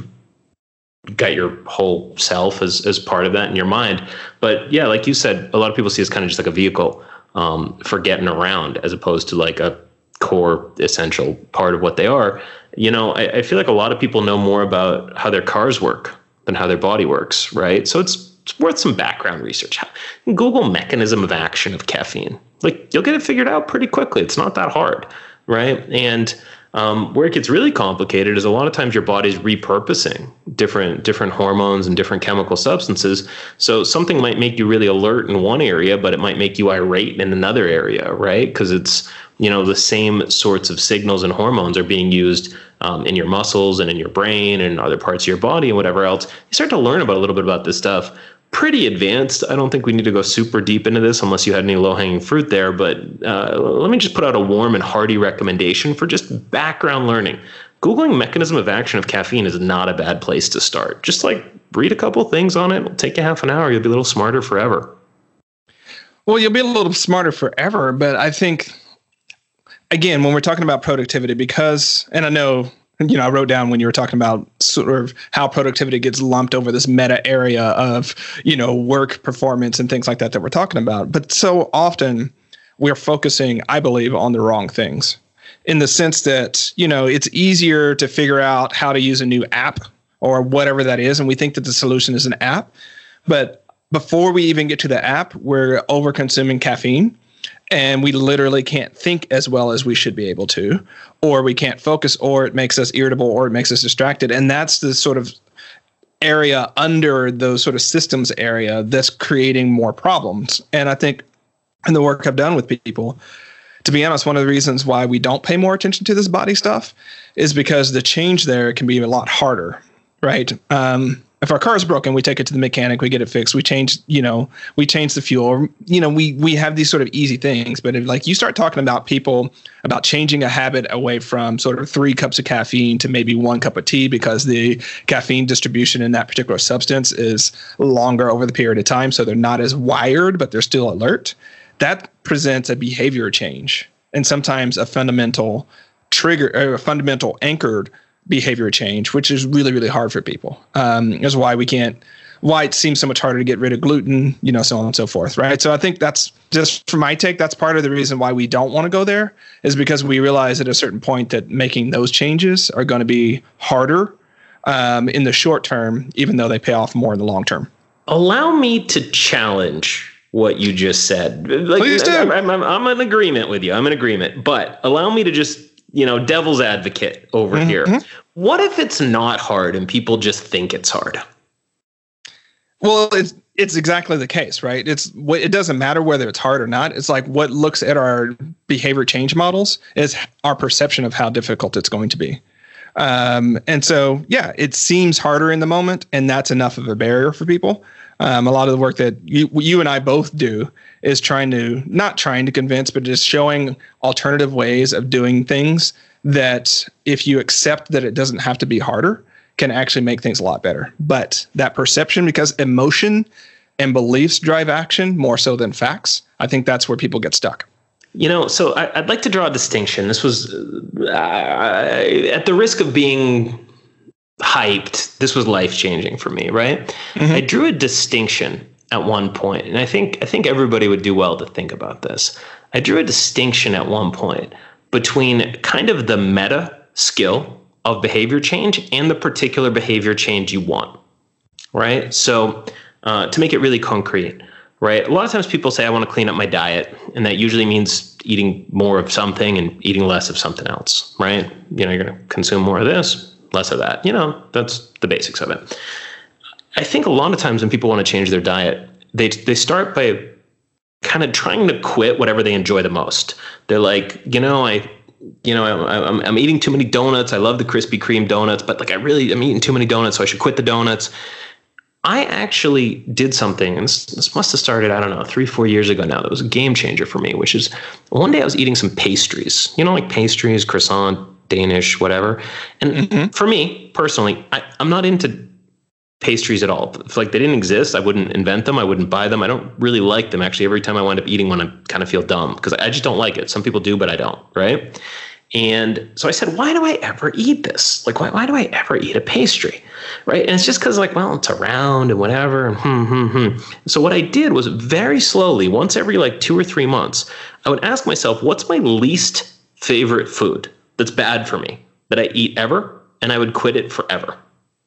got your whole self as, as part of that in your mind. But yeah, like you said, a lot of people see it as kind of just like a vehicle um, for getting around, as opposed to like a core essential part of what they are. You know, I, I feel like a lot of people know more about how their cars work than how their body works, right? So it's, it's worth some background research. Google mechanism of action of caffeine. Like, you'll get it figured out pretty quickly. It's not that hard. Right. And um, where it gets really complicated is a lot of times your body's repurposing different different hormones and different chemical substances. So something might make you really alert in one area, but it might make you irate in another area. Right. Because it's, you know, the same sorts of signals and hormones are being used um, in your muscles and in your brain and other parts of your body and whatever else. You start to learn about a little bit about this stuff. Pretty advanced. I don't think we need to go super deep into this unless you had any low-hanging fruit there. But uh, let me just put out a warm and hearty recommendation for just background learning. Googling mechanism of action of caffeine is not a bad place to start. Just like read a couple things on it. It'll take you half an hour. You'll be a little smarter forever. Well, you'll be a little smarter forever. But I think, again, when we're talking about productivity, because, and I know you know, I wrote down when you were talking about sort of how productivity gets lumped over this meta area of, you know, work performance and things like that that we're talking about. But so often we're focusing, I believe, on the wrong things, in the sense that, you know, it's easier to figure out how to use a new app or whatever that is. And we think that the solution is an app. But before we even get to the app, we're over consuming caffeine. And we literally can't think as well as we should be able to, or we can't focus, or it makes us irritable, or it makes us distracted. And that's the sort of area under those sort of systems area that's creating more problems. And I think in the work I've done with people, to be honest, one of the reasons why we don't pay more attention to this body stuff is because the change there can be a lot harder, right? Um, If our car is broken, we take it to the mechanic, we get it fixed, we change, you know, we change the fuel, or, you know, we we have these sort of easy things. But if, like, you start talking about people about changing a habit away from sort of three cups of caffeine to maybe one cup of tea because the caffeine distribution in that particular substance is longer over the period of time, so they're not as wired, but they're still alert, that presents a behavior change and sometimes a fundamental trigger, or a fundamental anchored behavior change, which is really, really hard for people. Um, is why we can't, why it seems so much harder to get rid of gluten, you know, so on and so forth, right? So I think that's, just from my take, that's part of the reason why we don't want to go there, is because we realize at a certain point that making those changes are going to be harder um, in the short term, even though they pay off more in the long term. Allow me to challenge what you just said. Like, Please do. I'm, I'm, I'm in agreement with you. I'm in agreement. But allow me to just, you know, devil's advocate over mm-hmm. here. What if it's not hard and people just think it's hard? Well, it's it's exactly the case, right? It's it doesn't matter whether it's hard or not. It's like what looks at our behavior change models is our perception of how difficult it's going to be. Um, and so, yeah, it seems harder in the moment, and that's enough of a barrier for people. Um, a lot of the work that you you and I both do is trying to, not trying to convince, but just showing alternative ways of doing things that, if you accept that it doesn't have to be harder, can actually make things a lot better. But that perception, because emotion and beliefs drive action more so than facts, I think that's where people get stuck. You know, so I, I'd like to draw a distinction. This was, uh, at the risk of being hyped, this was life-changing for me, right? Mm-hmm. I drew a distinction at one point, and I think I think everybody would do well to think about this. I drew a distinction at one point between kind of the meta skill of behavior change and the particular behavior change you want, right? So uh, to make it really concrete, right? A lot of times people say, I want to clean up my diet, and that usually means eating more of something and eating less of something else, right? You know, you're going to consume more of this, less of that. You know, that's the basics of it. I think a lot of times when people want to change their diet, they they start by kind of trying to quit whatever they enjoy the most. They're like, you know, I, you know, I'm I'm eating too many donuts. I love the Krispy Kreme donuts, but like I really am eating too many donuts, so I should quit the donuts. I actually did something, and this, this must have started, I don't know, three, four years ago now. That was a game changer for me, which is one day I was eating some pastries, you know, like pastries, croissant, Danish, whatever. And mm-hmm. for me personally, I, I'm not into pastries at all. If like they didn't exist, I wouldn't invent them. I wouldn't buy them. I don't really like them. Actually, every time I wind up eating one, I kind of feel dumb because I just don't like it. Some people do, but I don't, right? And so I said, why do I ever eat this? Like, why, why do I ever eat a pastry, right? And it's just because like, well, it's around and whatever. And hmm, hmm, hmm. So what I did was very slowly, once every like two or three months, I would ask myself, what's my least favorite food that's bad for me that I eat ever? And I would quit it forever.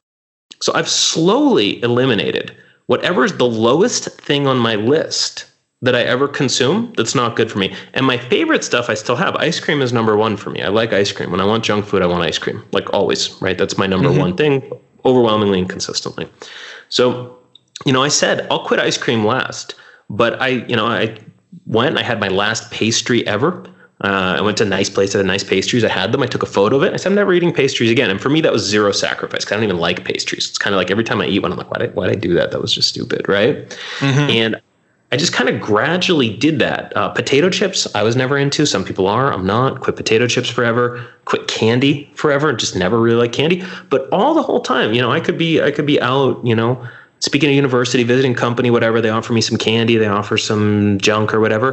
So I've slowly eliminated whatever is the lowest thing on my list that I ever consume that's not good for me. And my favorite stuff I still have. Ice cream is number one for me. I like ice cream. When I want junk food, I want ice cream, like always, right? That's my number mm-hmm. one thing, overwhelmingly and consistently. So, you know, I said, I'll quit ice cream last. But I, you know, I went, I had my last pastry ever. Uh, I went to a nice place that had nice pastries. I had them. I took a photo of it. I said, I'm never eating pastries again. And for me, that was zero sacrifice because I don't even like pastries. It's kind of like every time I eat one, I'm like, why did, why did I do that? That was just stupid, right? Mm-hmm. And I just kind of gradually did that. Uh, potato chips, I was never into. Some people are. I'm not. Quit potato chips forever. Quit candy forever. Just never really liked candy. But all the whole time, you know, I could be, I could be out, you know, speaking at university, visiting company, whatever. They offer me some candy. They offer some junk or whatever.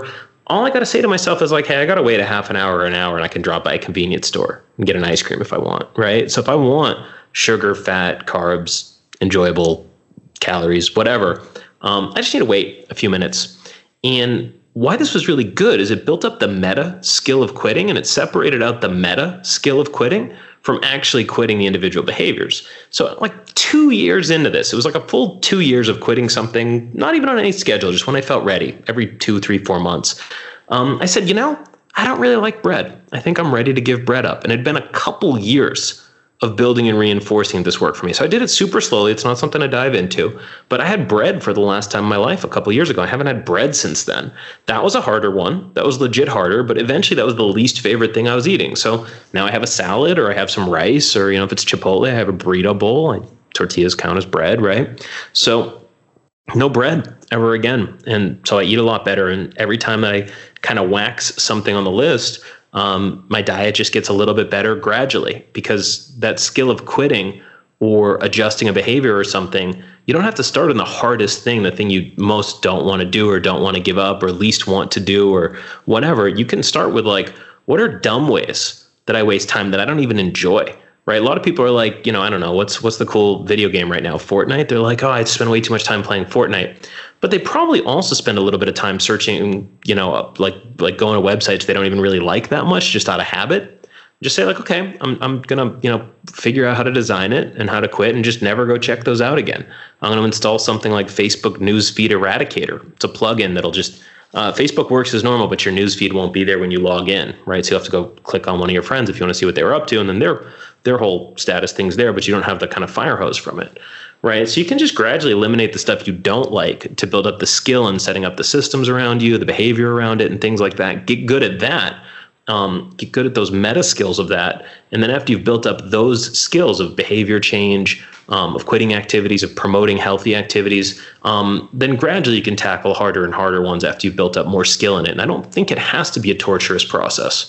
all I got to say to myself is like, hey, I got to wait a half an hour or an hour and I can drop by a convenience store and get an ice cream if I want, right? So if I want sugar, fat, carbs, enjoyable calories, whatever, um, I just need to wait a few minutes. And why this was really good is it built up the meta skill of quitting, and it separated out the meta skill of quitting from actually quitting the individual behaviors. So like two years into this, it was like a full two years of quitting something, not even on any schedule, just when I felt ready, every two, three, four months. Um, I said, you know, I don't really like bread. I think I'm ready to give bread up. And it had been a couple years of building and reinforcing this work for me. So I did it super slowly. It's not something I dive into, but I had bread for the last time in my life a couple years ago. I haven't had bread since then. That was a harder one. That was legit harder, but eventually that was the least favorite thing I was eating. So now I have a salad, or I have some rice, or, you know, if it's Chipotle, I have a burrito bowl. I, tortillas count as bread, right? So no bread ever again. And so I eat a lot better. And every time I kind of wax something on the list, Um, my diet just gets a little bit better gradually, because that skill of quitting or adjusting a behavior or something, you don't have to start on the hardest thing, the thing you most don't want to do or don't want to give up or least want to do or whatever. You can start with like, what are dumb ways that I waste time that I don't even enjoy, right? A lot of people are like, you know, I don't know, what's what's the cool video game right now? Fortnite? They're like, oh, I spend way too much time playing Fortnite. But they probably also spend a little bit of time searching, you know, like like going to websites they don't even really like that much, just out of habit. Just say like, okay, I'm I'm gonna, you know, figure out how to design it and how to quit, and just never go check those out again. I'm gonna install something like Facebook Newsfeed Eradicator. It's a plugin that'll just uh, Facebook works as normal, but your newsfeed won't be there when you log in, right? So you have to go click on one of your friends if you want to see what they were up to, and then their their whole status thing's there, but you don't have the kind of fire hose from it. Right. So you can just gradually eliminate the stuff you don't like to build up the skill in setting up the systems around you, the behavior around it, and things like that. Get good at that. Um, get good at those meta skills of that. And then after you've built up those skills of behavior change, um, of quitting activities, of promoting healthy activities, um, then gradually you can tackle harder and harder ones after you've built up more skill in it. And I don't think it has to be a torturous process.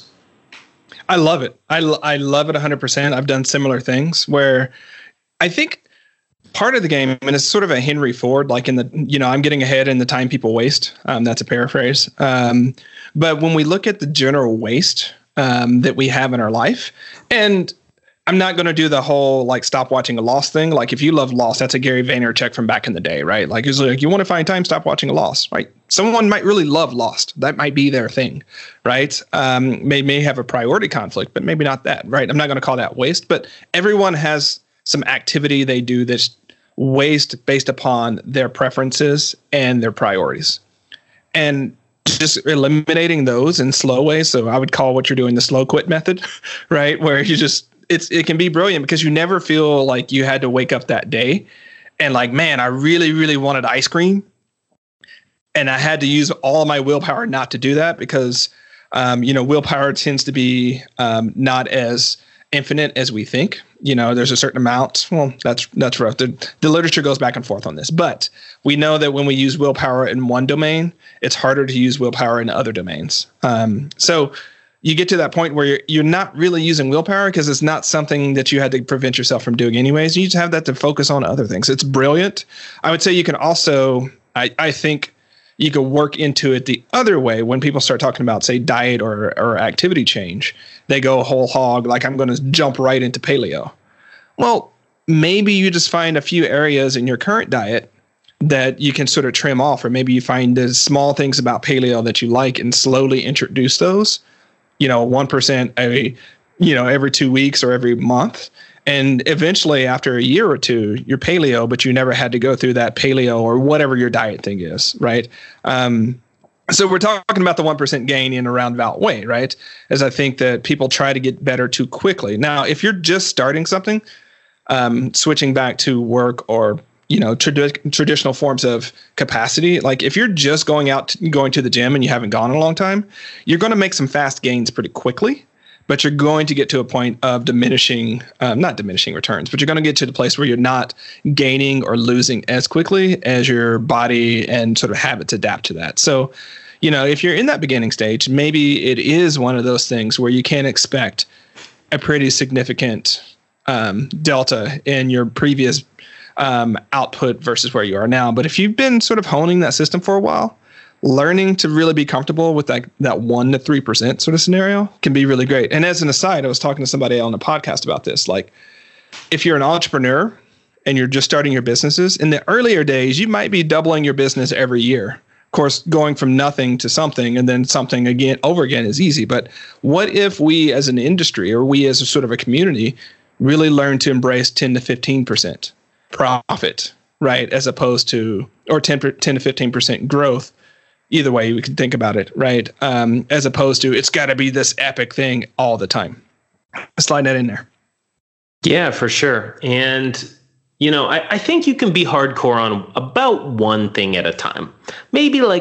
I love it. I, I love it one hundred percent. I've done similar things where I think part of the game, and it's sort of a Henry Ford, like in the, you know, I'm getting ahead in the time people waste. Um, that's a paraphrase. Um, but when we look at the general waste um, that we have in our life, and I'm not going to do the whole like stop watching a Lost thing. Like if you love Lost, that's a Gary Vaynerchuk from back in the day, right? Like it's like, you want to find time, stop watching a Lost, right? Someone might really love Lost. That might be their thing, right? Um, may, may have a priority conflict, but maybe not that, right? I'm not going to call that waste, but everyone has some activity they do that's waste based upon their preferences and their priorities. And just eliminating those in slow ways. So I would call what you're doing the slow quit method, right? Where you just, it's, it can be brilliant because you never feel like you had to wake up that day and like, man, I really, really wanted ice cream. And I had to use all of my willpower not to do that because, um, you know, willpower tends to be um, not as infinite as we think. You know, there's a certain amount. Well, that's that's rough. The, the literature goes back and forth on this, but we know that when we use willpower in one domain, it's harder to use willpower in other domains. Um, so you get to that point where you're, you're not really using willpower because it's not something that you had to prevent yourself from doing anyways. You just have that to focus on other things. It's brilliant. I would say you can also, I, I think you could work into it the other way when people start talking about, say, diet or, or activity change. They go whole hog, like I'm going to jump right into paleo. Well, maybe you just find a few areas in your current diet that you can sort of trim off, or maybe you find the small things about paleo that you like and slowly introduce those, you know, one percent a, you know, every two weeks or every month. And eventually after a year or two, you're paleo, but you never had to go through that paleo or whatever your diet thing is, right? Um, so we're talking about the one percent gain in a roundabout way, right? As I think that people try to get better too quickly. Now, if you're just starting something, um, switching back to work or, you know, trad- traditional forms of capacity, like if you're just going out, to, going to the gym and you haven't gone in a long time, you're going to make some fast gains pretty quickly. But you're going to get to a point of diminishing, um, not diminishing returns, but you're going to get to the place where you're not gaining or losing as quickly as your body and sort of habits adapt to that. So, you know, if you're in that beginning stage, maybe it is one of those things where you can expect a pretty significant um, delta in your previous um, output versus where you are now. But if you've been sort of honing that system for a while, learning to really be comfortable with that, that one to three percent sort of scenario can be really great. And as an aside, I was talking to somebody on a podcast about this. Like, if you're an entrepreneur and you're just starting your businesses, in the earlier days, you might be doubling your business every year. Of course, going from nothing to something and then something again over again is easy. But what if we as an industry, or we as a sort of a community, really learn to embrace ten to fifteen percent profit, right? As opposed to, or ten, ten to fifteen percent growth. Either way, we can think about it, right? Um, as opposed to, it's got to be this epic thing all the time. Slide that in there. Yeah, for sure. And, you know, I, I think you can be hardcore on about one thing at a time, maybe like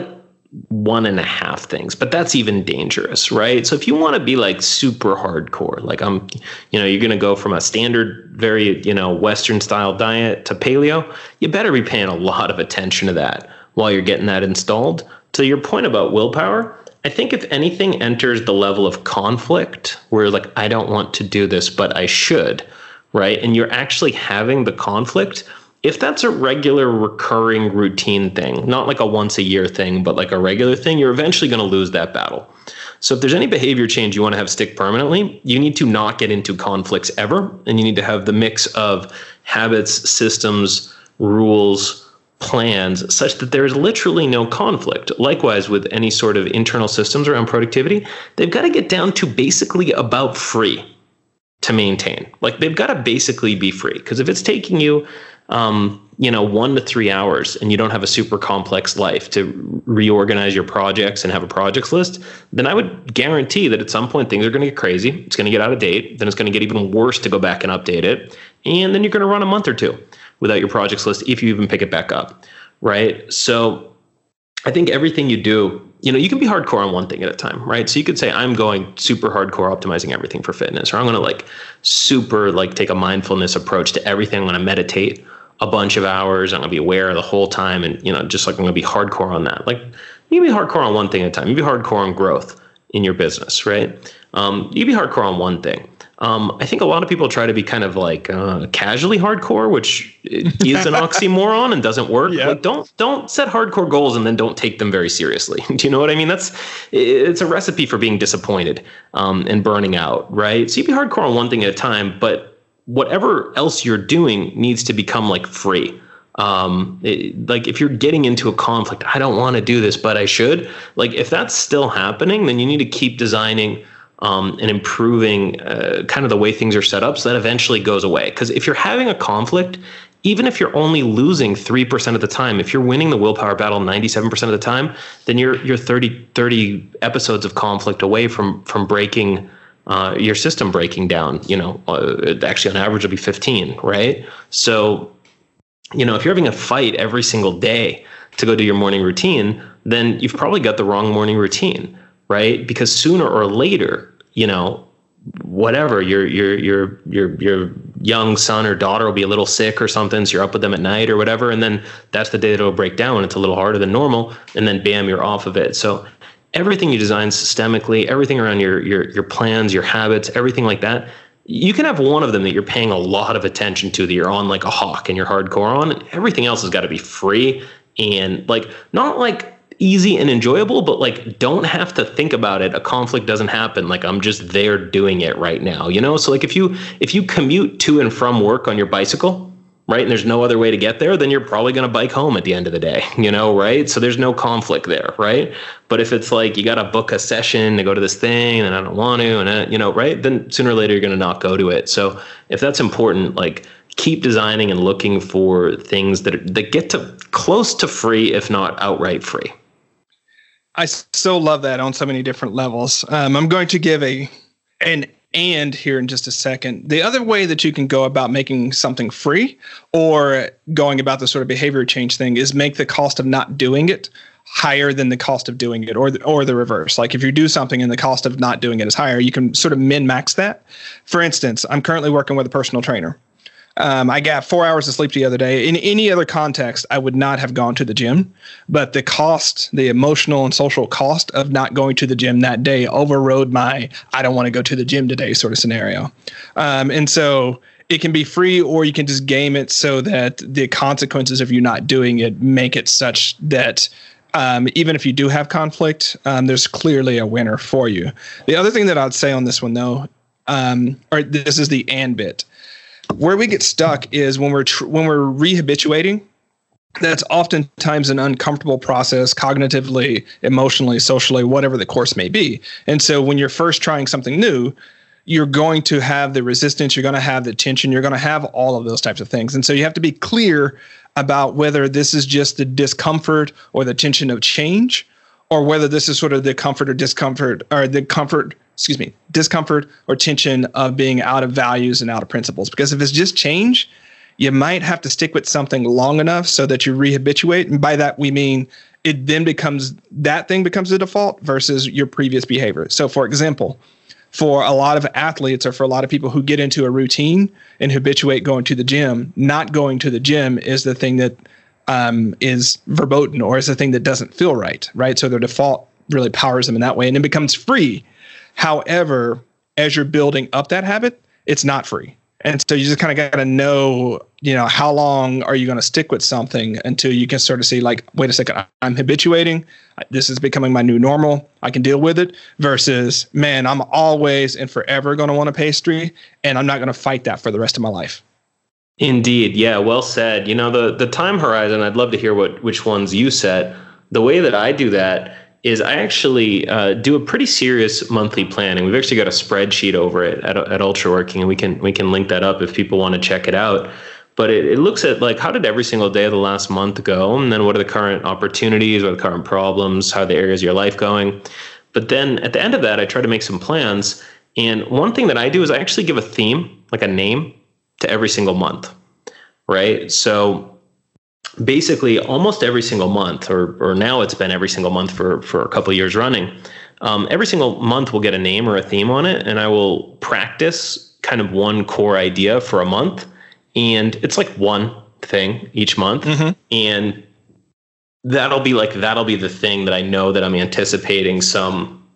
one and a half things, but that's even dangerous, right? So if you want to be like super hardcore, like I'm, you know, you're going to go from a standard, very, you know, Western style diet to paleo, you better be paying a lot of attention to that while you're getting that installed. To your point about willpower, I think if anything enters the level of conflict where like, I don't want to do this, but I should, right? And you're actually having the conflict, if that's a regular recurring routine thing, not like a once a year thing, but like a regular thing, you're eventually going to lose that battle. So if there's any behavior change you want to have stick permanently, you need to not get into conflicts ever. And you need to have the mix of habits, systems, rules, plans such that there's literally no conflict. Likewise, with any sort of internal systems around productivity, they've got to get down to basically about free to maintain. Like they've got to basically be free. Because if it's taking you, um, you know, one to three hours and you don't have a super complex life to reorganize your projects and have a projects list, then I would guarantee that at some point things are going to get crazy. It's going to get out of date. Then it's going to get even worse to go back and update it. And then you're going to run a month or two without your projects list if you even pick it back up, right? So I think everything you do, you know, you can be hardcore on one thing at a time, right? So you could say, I'm going super hardcore optimizing everything for fitness, or I'm going to like super like take a mindfulness approach to everything. I'm going to meditate a bunch of hours. I'm going to be aware the whole time. And, you know, just like I'm going to be hardcore on that. Like you can be hardcore on one thing at a time. You can be hardcore on growth in your business, right? Um, you can be hardcore on one thing. Um, I think a lot of people try to be kind of like uh, casually hardcore, which is an oxymoron and doesn't work. Yeah. Like don't don't set hardcore goals and then don't take them very seriously. Do you know what I mean? That's it's a recipe for being disappointed um, and burning out, right? So you be hardcore on one thing at a time, but whatever else you're doing needs to become like free. Um, it, like if you're getting into a conflict, I don't want to do this, but I should. Like if that's still happening, then you need to keep designing Um, and improving uh, kind of the way things are set up so that eventually goes away. Because if you're having a conflict, even if you're only losing three percent of the time, if you're winning the willpower battle ninety-seven percent of the time, then you're you're thirty, thirty episodes of conflict away from from breaking uh, your system breaking down. You know, uh, actually on average it'll be fifteen, right? So, you know, if you're having a fight every single day to go do your morning routine, then you've probably got the wrong morning routine. Right? Because sooner or later, you know, whatever, your your your your your young son or daughter will be a little sick or something, so you're up with them at night or whatever, and then that's the day that it'll break down and it's a little harder than normal, and then bam, you're off of it. So everything you design systemically, everything around your your your plans, your habits, everything like that, you can have one of them that you're paying a lot of attention to, that you're on like a hawk and you're hardcore on, and everything else has got to be free and like not like easy and enjoyable, but like don't have to think about it. A conflict doesn't happen. Like I'm just there doing it right now, you know? So like if you if you commute to and from work on your bicycle, right, and there's no other way to get there, then you're probably going to bike home at the end of the day, you know, right? So there's no conflict there, right? But if it's like you got to book a session to go to this thing and I don't want to, and I, you know, right, then sooner or later you're going to not go to it. So if that's important, like keep designing and looking for things that are, that get to close to free, if not outright free. I so love that on so many different levels. Um, I'm going to give a an and here in just a second. The other way that you can go about making something free or going about the sort of behavior change thing is make the cost of not doing it higher than the cost of doing it, or the, or the reverse. Like if you do something and the cost of not doing it is higher, you can sort of min-max that. For instance, I'm currently working with a personal trainer. Um, I got four hours of sleep the other day. In any other context, I would not have gone to the gym, but the cost, the emotional and social cost of not going to the gym that day overrode my, I don't want to go to the gym today sort of scenario. Um, and so it can be free, or you can just game it so that the consequences of you not doing it make it such that Um, even if you do have conflict, um, there's clearly a winner for you. The other thing that I'd say on this one, though, um, or this is the and bit, where we get stuck is when we're tr- when we're rehabituating. That's oftentimes an uncomfortable process, cognitively, emotionally, socially, whatever the course may be. And so when you're first trying something new, you're going to have the resistance, you're going to have the tension, you're going to have all of those types of things. And so you have to be clear about whether this is just the discomfort or the tension of change, or whether this is sort of the comfort or discomfort, or the comfort, excuse me, discomfort or tension of being out of values and out of principles. Because if it's just change, you might have to stick with something long enough so that you rehabituate. And by that, we mean it then becomes, that thing becomes the default versus your previous behavior. So for example, for a lot of athletes or for a lot of people who get into a routine and habituate going to the gym, not going to the gym is the thing that um, is verboten or is the thing that doesn't feel right, right? So their default really powers them in that way and it becomes free. However, as you're building up that habit, it's not free. And so you just kind of got to know, you know, how long are you going to stick with something until you can sort of see like, wait a second, I'm habituating. This is becoming my new normal. I can deal with it versus, man, I'm always and forever going to want a pastry and I'm not going to fight that for the rest of my life. Indeed. Yeah, well said. You know, the, the time horizon, I'd love to hear what which ones you set. The way that I do that is I actually uh, do a pretty serious monthly planning. We've actually got a spreadsheet over it at, at UltraWorking, and we can we can link that up if people want to check it out. But it, it looks at like how did every single day of the last month go, and then what are the current opportunities, what are the current problems, how are the areas of your life going. But then at the end of that, I try to make some plans. And one thing that I do is I actually give a theme, like a name, to every single month, right? So basically almost every single month, or or now it's been every single month for, for a couple of years running, um, every single month we'll get a name or a theme on it, and I will practice kind of one core idea for a month. And it's like one thing each month. Mm-hmm. And that'll be like, that'll be the thing that I know that I'm anticipating some,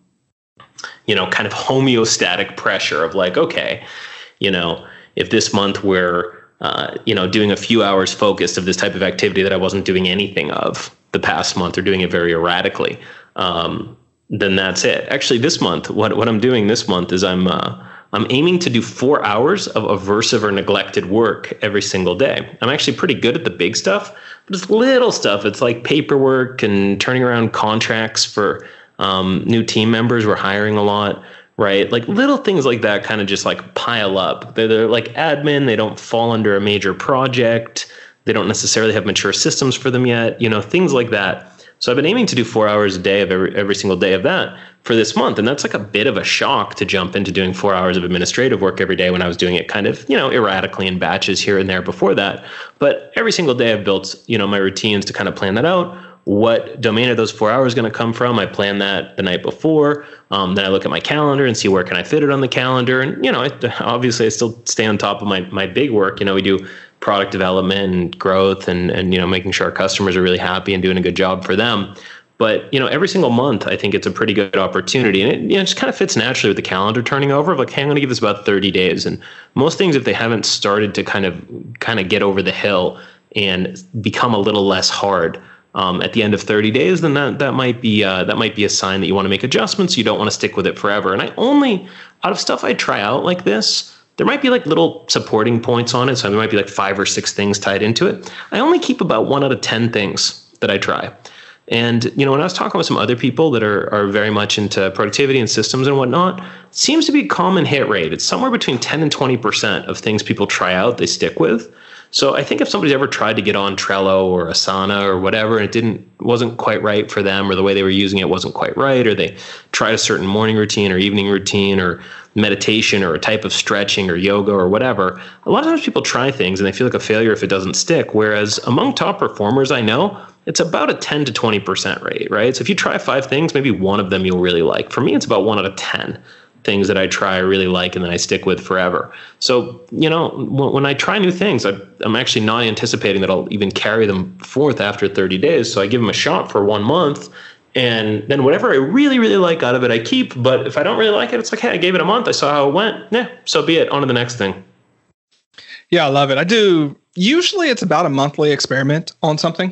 you know, kind of homeostatic pressure of like, okay, you know, if this month we're, Uh, you know, doing a few hours focused of this type of activity that I wasn't doing anything of the past month or doing it very erratically, um, then that's it. Actually, this month, what what I'm doing this month is I'm uh, I'm aiming to do four hours of aversive or neglected work every single day. I'm actually pretty good at the big stuff, but it's little stuff. It's like paperwork and turning around contracts for um, new team members. We're hiring a lot. Right? Like little things like that kind of just like pile up. They're, they're like admin. They don't fall under a major project. They don't necessarily have mature systems for them yet, you know, things like that. So I've been aiming to do four hours a day of every, every single day of that for this month. And that's like a bit of a shock to jump into doing four hours of administrative work every day when I was doing it kind of, you know, erratically in batches here and there before that. But every single day I've built, you know, my routines to kind of plan that out. What domain are those four hours going to come from? I plan that the night before. Um, then I look at my calendar and see where can I fit it on the calendar. And, you know, it, obviously I still stay on top of my, my big work. You know, we do product development and growth and, and, you know, making sure our customers are really happy and doing a good job for them. But, you know, every single month, I think it's a pretty good opportunity. And it, you know, just kind of fits naturally with the calendar turning over of like, hey, I'm going to give this about thirty days. And most things, if they haven't started to kind of kind of get over the hill and become a little less hard, Um, at the end of thirty days, then that that might be uh, that might be a sign that you want to make adjustments. You don't want to stick with it forever. And I only, out of stuff I try out like this, there might be like little supporting points on it. So there might be like five or six things tied into it. I only keep about one out of ten things that I try. And, you know, when I was talking with some other people that are are very much into productivity and systems and whatnot, it seems to be a common hit rate. It's somewhere between ten and twenty percent of things people try out, they stick with. So I think if somebody's ever tried to get on Trello or Asana or whatever, and it didn't wasn't quite right for them, or the way they were using it wasn't quite right, or they tried a certain morning routine or evening routine or meditation or a type of stretching or yoga or whatever, a lot of times people try things and they feel like a failure if it doesn't stick. Whereas among top performers I know, it's about a ten to twenty percent rate, right? So if you try five things, maybe one of them you'll really like. For me, it's about one out of ten things that I try, I really like, and then I stick with forever. So, you know, when, when I try new things, I, I'm actually not anticipating that I'll even carry them forth after thirty days. So I give them a shot for one month. And then whatever I really, really like out of it, I keep. But if I don't really like it, it's like, hey, I gave it a month. I saw how it went. Yeah, so be it. On to the next thing. Yeah, I love it. I do. Usually it's about a monthly experiment on something.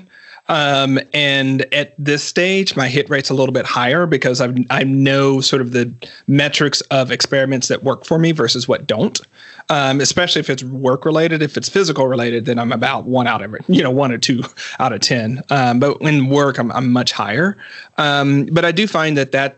Um, and at this stage, my hit rate's a little bit higher because I've, I know sort of the metrics of experiments that work for me versus what don't. Um, especially if it's work related. If it's physical related, then I'm about one out of it, you know, one or two out of ten. Um, but in work, I'm, I'm much higher. Um, but I do find that that,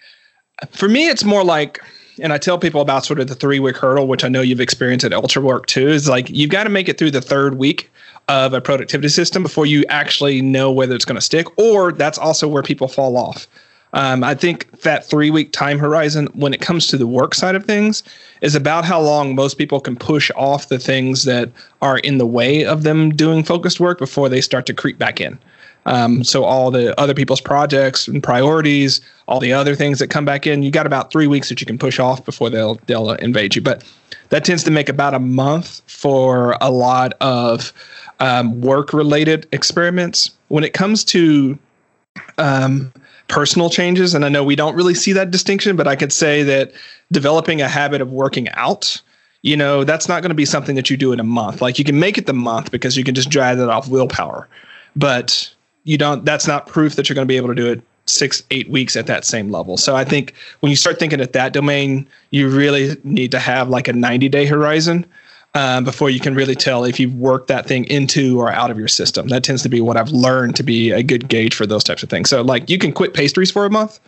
for me, it's more like, and I tell people about sort of the three week hurdle, which I know you've experienced at UltraWork too, is like, you've got to make it through the third week of a productivity system before you actually know whether it's going to stick, or that's also where people fall off. Um, I think that three week time horizon, when it comes to the work side of things, is about how long most people can push off the things that are in the way of them doing focused work before they start to creep back in. Um, so all the other people's projects and priorities, all the other things that come back in, you got about three weeks that you can push off before they'll they'll invade you. But that tends to make about a month for a lot of um, work-related experiments. When it comes to um, personal changes, and I know we don't really see that distinction, but I could say that developing a habit of working out, you know, that's not going to be something that you do in a month. Like, you can make it the month because you can just drag that off willpower, but you don't, that's not proof that you're going to be able to do it six, eight weeks at that same level. So I think when you start thinking at that domain, you really need to have like a ninety day horizon um, before you can really tell if you've worked that thing into or out of your system. That tends to be what I've learned to be a good gauge for those types of things. So like, you can quit pastries for a month,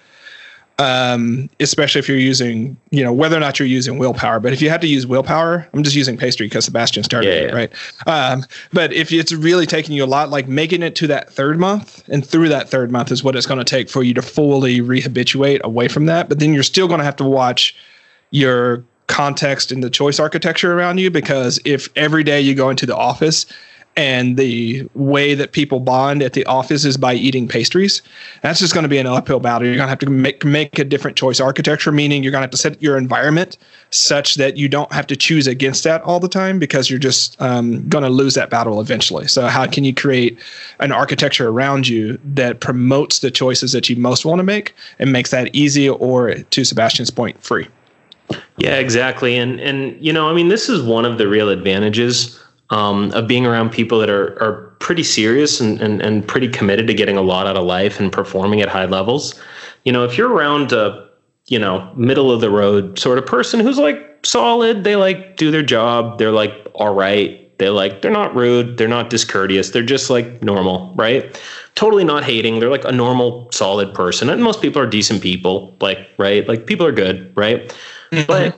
um, especially if you're using, you know, whether or not you're using willpower. But if you have to use willpower, I'm just using pastry because Sebastian started yeah, it, yeah. right? Um, but if it's really taking you a lot, like making it to that third month and through that third month is what it's going to take for you to fully rehabituate away from that. But then you're still going to have to watch your context and the choice architecture around you, because if every day you go into the office and the way that people bond at the office is by eating pastries, that's just going to be an uphill battle. You're going to have to make make a different choice architecture, meaning you're going to have to set your environment such that you don't have to choose against that all the time, because you're just um, going to lose that battle eventually. So how can you create an architecture around you that promotes the choices that you most want to make and makes that easy, or, to Sebastian's point, free? Yeah, exactly. And, and you know, I mean, this is one of the real advantages Um, of being around people that are are pretty serious and, and and pretty committed to getting a lot out of life and performing at high levels. You know, if you're around a, you know, middle of the road sort of person who's like solid, they like do their job, they're like all right, they like, they're not rude, they're not discourteous, they're just like normal, right? Totally not hating, they're like a normal, solid person. And most people are decent people, like, right? Like, people are good, right? Mm-hmm. But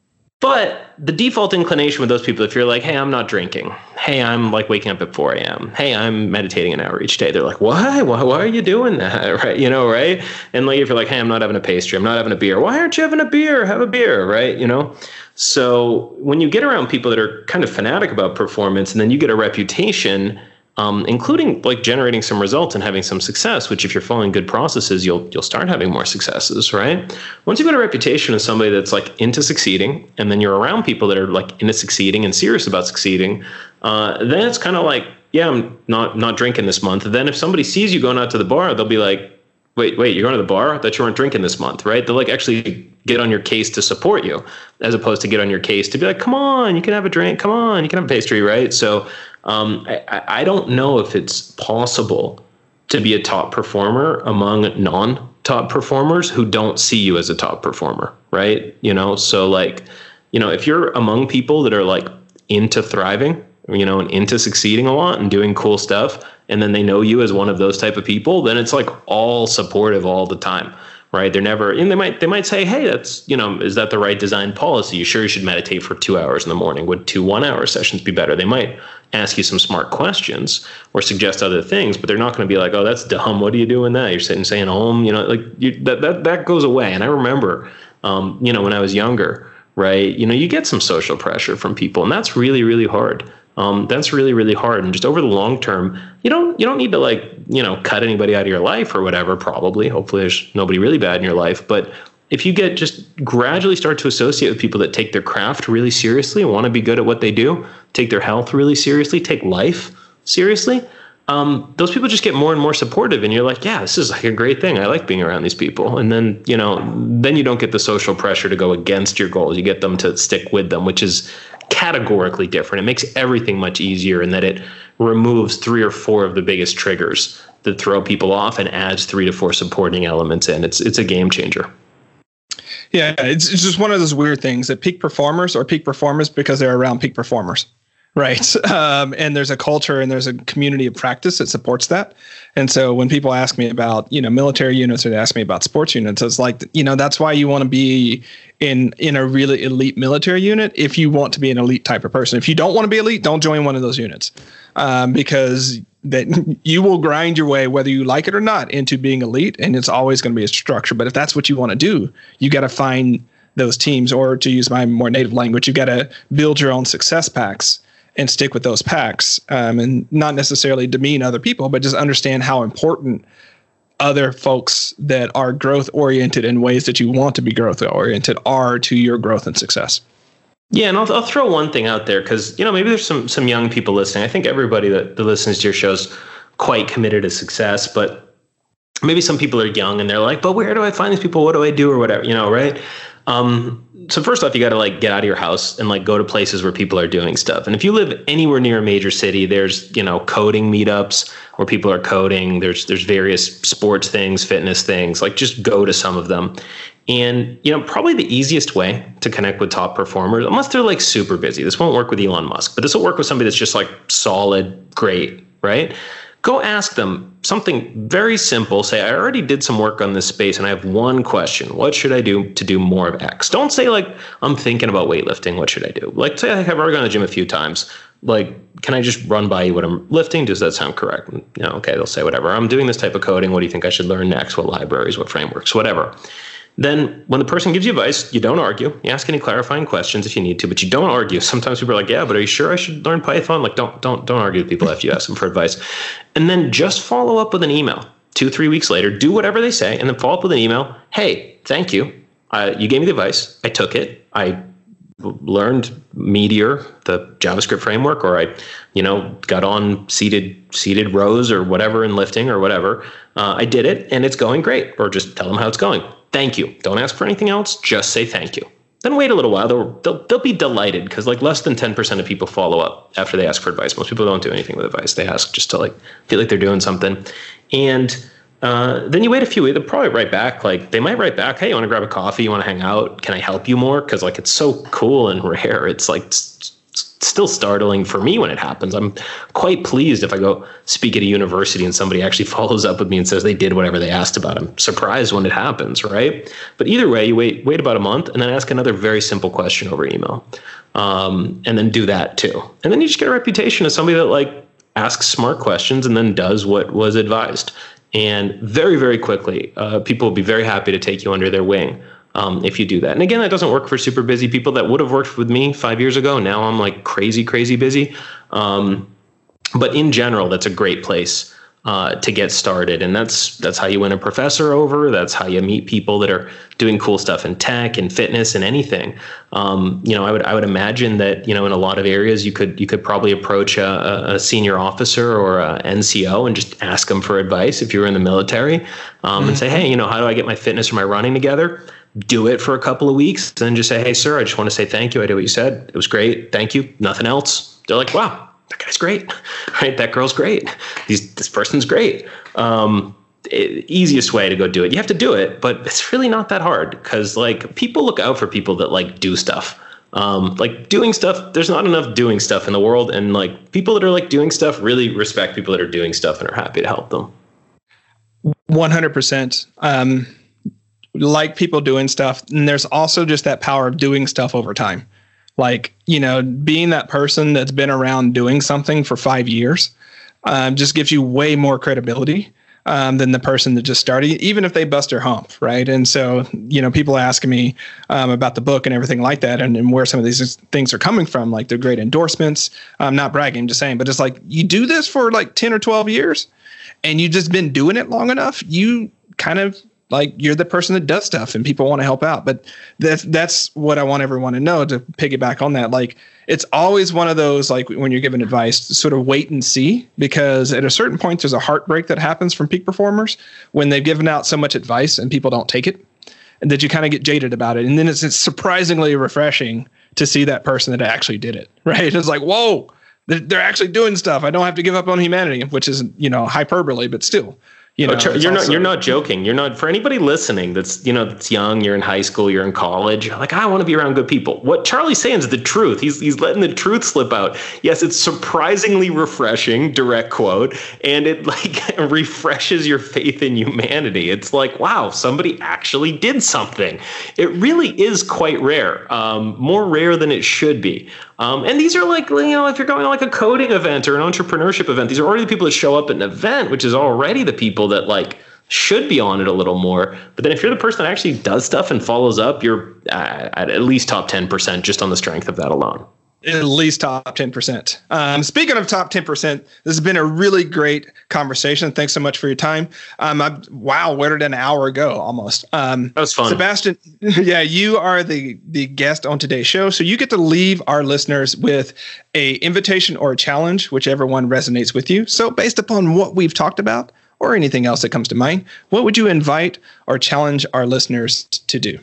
But the default inclination with those people, if you're like, hey, I'm not drinking. Hey, I'm like waking up at four a.m. Hey, I'm meditating an hour each day. They're like, why? Why, why are you doing that? Right? You know, right? And like, if you're like, hey, I'm not having a pastry, I'm not having a beer. Why aren't you having a beer? Have a beer, right? You know? So when you get around people that are kind of fanatic about performance, and then you get a reputation, um, including like generating some results and having some success, which if you're following good processes, you'll you'll start having more successes, right? Once you've got a reputation as somebody that's like into succeeding, and then you're around people that are like into succeeding and serious about succeeding, uh, then it's kind of like, yeah, I'm not not drinking this month. Then if somebody sees you going out to the bar, they'll be like, wait, wait, you're going to the bar? I thought you weren't drinking this month, right? They'll like actually get on your case to support you, as opposed to get on your case to be like, come on, you can have a drink, come on, you can have a pastry, right? So um, I, I don't know if it's possible to be a top performer among non-top performers who don't see you as a top performer, right? You know, so like, you know, if you're among people that are like into thriving, you know, and into succeeding a lot and doing cool stuff, and then they know you as one of those type of people, then it's like all supportive all the time, right? They're never, and they might, they might say, hey, that's, you know, is that the right design policy? You sure you should meditate for two hours in the morning? Would two one hour sessions be better? They might ask you some smart questions or suggest other things, but they're not going to be like, oh, that's dumb. What are you doing that? You're sitting, staying home, you know, like you, that, that, that goes away. And I remember, um, you know, when I was younger, right, you know, you get some social pressure from people, and that's really, really hard. Um, that's really, really hard. And just over the long term, you don't you don't need to like, you know, cut anybody out of your life or whatever, probably. Hopefully there's nobody really bad in your life. But if you get just gradually start to associate with people that take their craft really seriously, want to be good at what they do, take their health really seriously, take life seriously, um, those people just get more and more supportive. And you're like, yeah, this is like a great thing. I like being around these people. And then, you know, then you don't get the social pressure to go against your goals. You get them to stick with them, which is categorically different. It makes everything much easier in that it removes three or four of the biggest triggers that throw people off and adds three to four supporting elements in. It's it's a game changer. Yeah, it's, it's just one of those weird things that peak performers are peak performers because they're around peak performers, right? Um, and there's a culture and there's a community of practice that supports that. And so when people ask me about, you know, military units or they ask me about sports units, it's like, you know, that's why you want to be in in a really elite military unit if you want to be an elite type of person. If you don't want to be elite, don't join one of those units um, because that you will grind your way, whether you like it or not, into being elite, and it's always going to be a structure. But if that's what you want to do, you got to find those teams, or to use my more native language, you got to build your own success packs and stick with those packs, um, and not necessarily demean other people, but just understand how important other folks that are growth oriented in ways that you want to be growth oriented are to your growth and success. Yeah, and I'll, I'll throw one thing out there because, you know, maybe there's some some young people listening. I think everybody that, that listens to your show is quite committed to success, but maybe some people are young and they're like, but where do I find these people? What do I do or whatever, you know, right? Um, so first off, you got to like get out of your house and like go to places where people are doing stuff. And if you live anywhere near a major city, there's, you know, coding meetups where people are coding. There's there's various sports things, fitness things, like just go to some of them. And, you know, probably the easiest way to connect with top performers, unless they're like super busy, this won't work with Elon Musk, but this will work with somebody that's just like solid, great, right? Go ask them something very simple. Say, I already did some work on this space and I have one question. What should I do to do more of X? Don't say like, I'm thinking about weightlifting. What should I do? Like, say I've already gone to the gym a few times. Like, can I just run by you what I'm lifting? Does that sound correct? And, you know, okay, they'll say whatever. I'm doing this type of coding. What do you think I should learn next? What libraries, what frameworks, whatever. Then when the person gives you advice, you don't argue. You ask any clarifying questions if you need to, but you don't argue. Sometimes people are like, yeah, but are you sure I should learn Python? Like, don't don't don't argue with people if you ask them for advice. And then just follow up with an email. Two, three weeks later, do whatever they say, and then follow up with an email. Hey, thank you. Uh, you gave me the advice. I took it. I learned Meteor, the JavaScript framework, or I, you know, got on seated seated rows or whatever in lifting or whatever. Uh, I did it, and it's going great. Or just tell them how it's going. Thank you. Don't ask for anything else. Just say thank you. Then wait a little while. They'll they'll, they'll be delighted because like less than ten percent of people follow up after they ask for advice. Most people don't do anything with advice. They ask just to like feel like they're doing something. And uh, then you wait a few weeks. They'll probably write back. Like they might write back, hey, you want to grab a coffee? You want to hang out? Can I help you more? Because like it's so cool and rare. It's like it's, it's still startling for me when it happens. I'm quite pleased if I go speak at a university and somebody actually follows up with me and says they did whatever they asked about. I'm surprised when it happens, right? But either way, you wait wait about a month and then ask another very simple question over email, um, and then do that too. And then you just get a reputation as somebody that like asks smart questions and then does what was advised. And very, very quickly, uh, people will be very happy to take you under their wing. Um, if you do that. And again, that doesn't work for super busy people that would have worked with me five years ago. Now I'm like crazy, crazy busy. Um, but in general, that's a great place uh, to get started. And that's that's how you win a professor over. That's how you meet people that are doing cool stuff in tech and fitness and anything. Um, you know, I would I would imagine that, you know, in a lot of areas, you could you could probably approach a, a senior officer or a N C O and just ask them for advice if you were in the military, um, mm-hmm. and say, hey, you know, how do I get my fitness or my running together? Do it for a couple of weeks, then just say, hey, sir, I just want to say thank you. I did what you said. It was great. Thank you. Nothing else. They're like, wow, that guy's great. Right? That girl's great. These, this person's great. Um, it, easiest way to go do it. You have to do it, but it's really not that hard because like people look out for people that like do stuff. Um, like doing stuff, there's not enough doing stuff in the world. And like people that are like doing stuff really respect people that are doing stuff and are happy to help them. one hundred percent. Um, like people doing stuff. And there's also just that power of doing stuff over time. Like, you know, being that person that's been around doing something for five years um, just gives you way more credibility um, than the person that just started, even if they bust their hump. Right. And so, you know, people asking me um, about the book and everything like that and, and where some of these things are coming from, like the great endorsements. I'm not bragging, I'm just saying, but it's like you do this for like ten or twelve years and you've just been doing it long enough. You kind of like you're the person that does stuff and people want to help out. But that's, that's what I want everyone to know, to piggyback on that. Like, it's always one of those, like when you're giving advice, sort of wait and see, because at a certain point, there's a heartbreak that happens from peak performers when they've given out so much advice and people don't take it, and that you kind of get jaded about it. And then it's, it's surprisingly refreshing to see that person that actually did it. Right. It's like, whoa, they're, they're actually doing stuff. I don't have to give up on humanity, which is, you know, hyperbole, but still. You know, oh, you're also, not you're not joking. You're not, for anybody listening that's, you know, that's young, you're in high school, you're in college, you're like, I want to be around good people. What Charlie's saying is the truth. He's he's letting the truth slip out. Yes, it's surprisingly refreshing, direct quote, and it like refreshes your faith in humanity. It's like, wow, somebody actually did something. It really is quite rare, um, more rare than it should be. Um, and these are like, you know, if you're going to like a coding event or an entrepreneurship event, these are already the people that show up at an event, which is already the people that like should be on it a little more. But then if you're the person that actually does stuff and follows up, you're uh, at at least top ten percent just on the strength of that alone. At least top ten percent. Um, speaking of top ten percent, this has been a really great conversation. Thanks so much for your time. Um, I, wow, where did an hour go almost? Um, that was fun. Sebastian, yeah, you are the, the guest on today's show. So you get to leave our listeners with a invitation or a challenge, whichever one resonates with you. So based upon what we've talked about or anything else that comes to mind, what would you invite or challenge our listeners to do?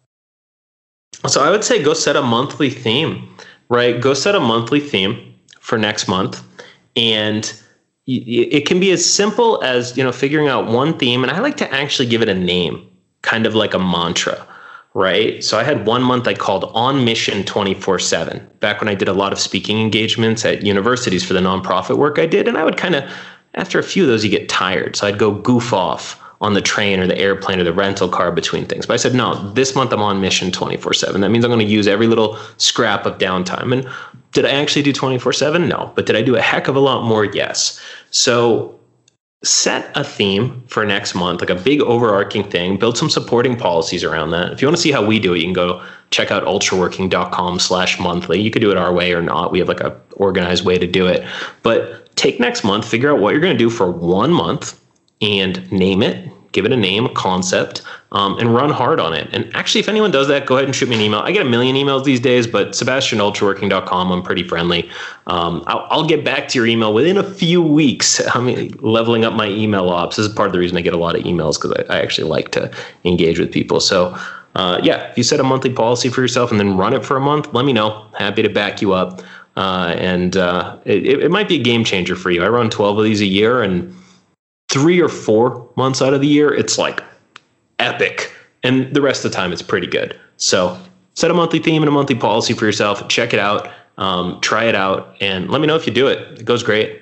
So I would say go set a monthly theme. Right. Go set a monthly theme for next month. And it can be as simple as, you know, figuring out one theme. And I like to actually give it a name, kind of like a mantra. Right. So I had one month I called On Mission twenty-four seven back when I did a lot of speaking engagements at universities for the nonprofit work I did. And I would kind of, after a few of those, you get tired. So I'd go goof off on the train or the airplane or the rental car between things. But I said, no, this month I'm on mission twenty-four seven. That means I'm going to use every little scrap of downtime. And did I actually do twenty-four seven? No. But did I do a heck of a lot more? Yes. So set a theme for next month, like a big overarching thing, build some supporting policies around that. If you want to see how we do it, you can go check out ultraworking.com slash monthly. You could do it our way or not. We have like a organized way to do it. But take next month, figure out what you're going to do for one month, and name it, give it a name, a concept, um, and run hard on it. And actually, if anyone does that, go ahead and shoot me an email. I get a million emails these days, but Sebastian ultraworking dot com, I'm pretty friendly. Um, I'll, I'll get back to your email within a few weeks. I'm leveling up my email ops. This is part of the reason I get a lot of emails, because I, I actually like to engage with people. So uh, yeah, if you set a monthly policy for yourself and then run it for a month, let me know. Happy to back you up. Uh, and uh, it, it might be a game changer for you. I run twelve of these a year, and three or four months out of the year, it's like epic. And the rest of the time, it's pretty good. So set a monthly theme and a monthly policy for yourself. Check it out. Um, try it out. And let me know if you do it. It goes great.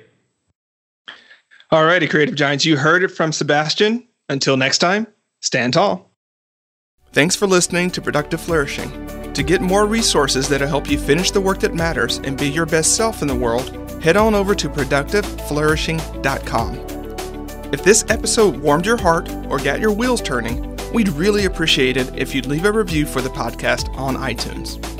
All righty, Creative Giants. You heard it from Sebastian. Until next time, stand tall. Thanks for listening to Productive Flourishing. To get more resources that'll help you finish the work that matters and be your best self in the world, head on over to productive flourishing dot com. If this episode warmed your heart or got your wheels turning, we'd really appreciate it if you'd leave a review for the podcast on iTunes.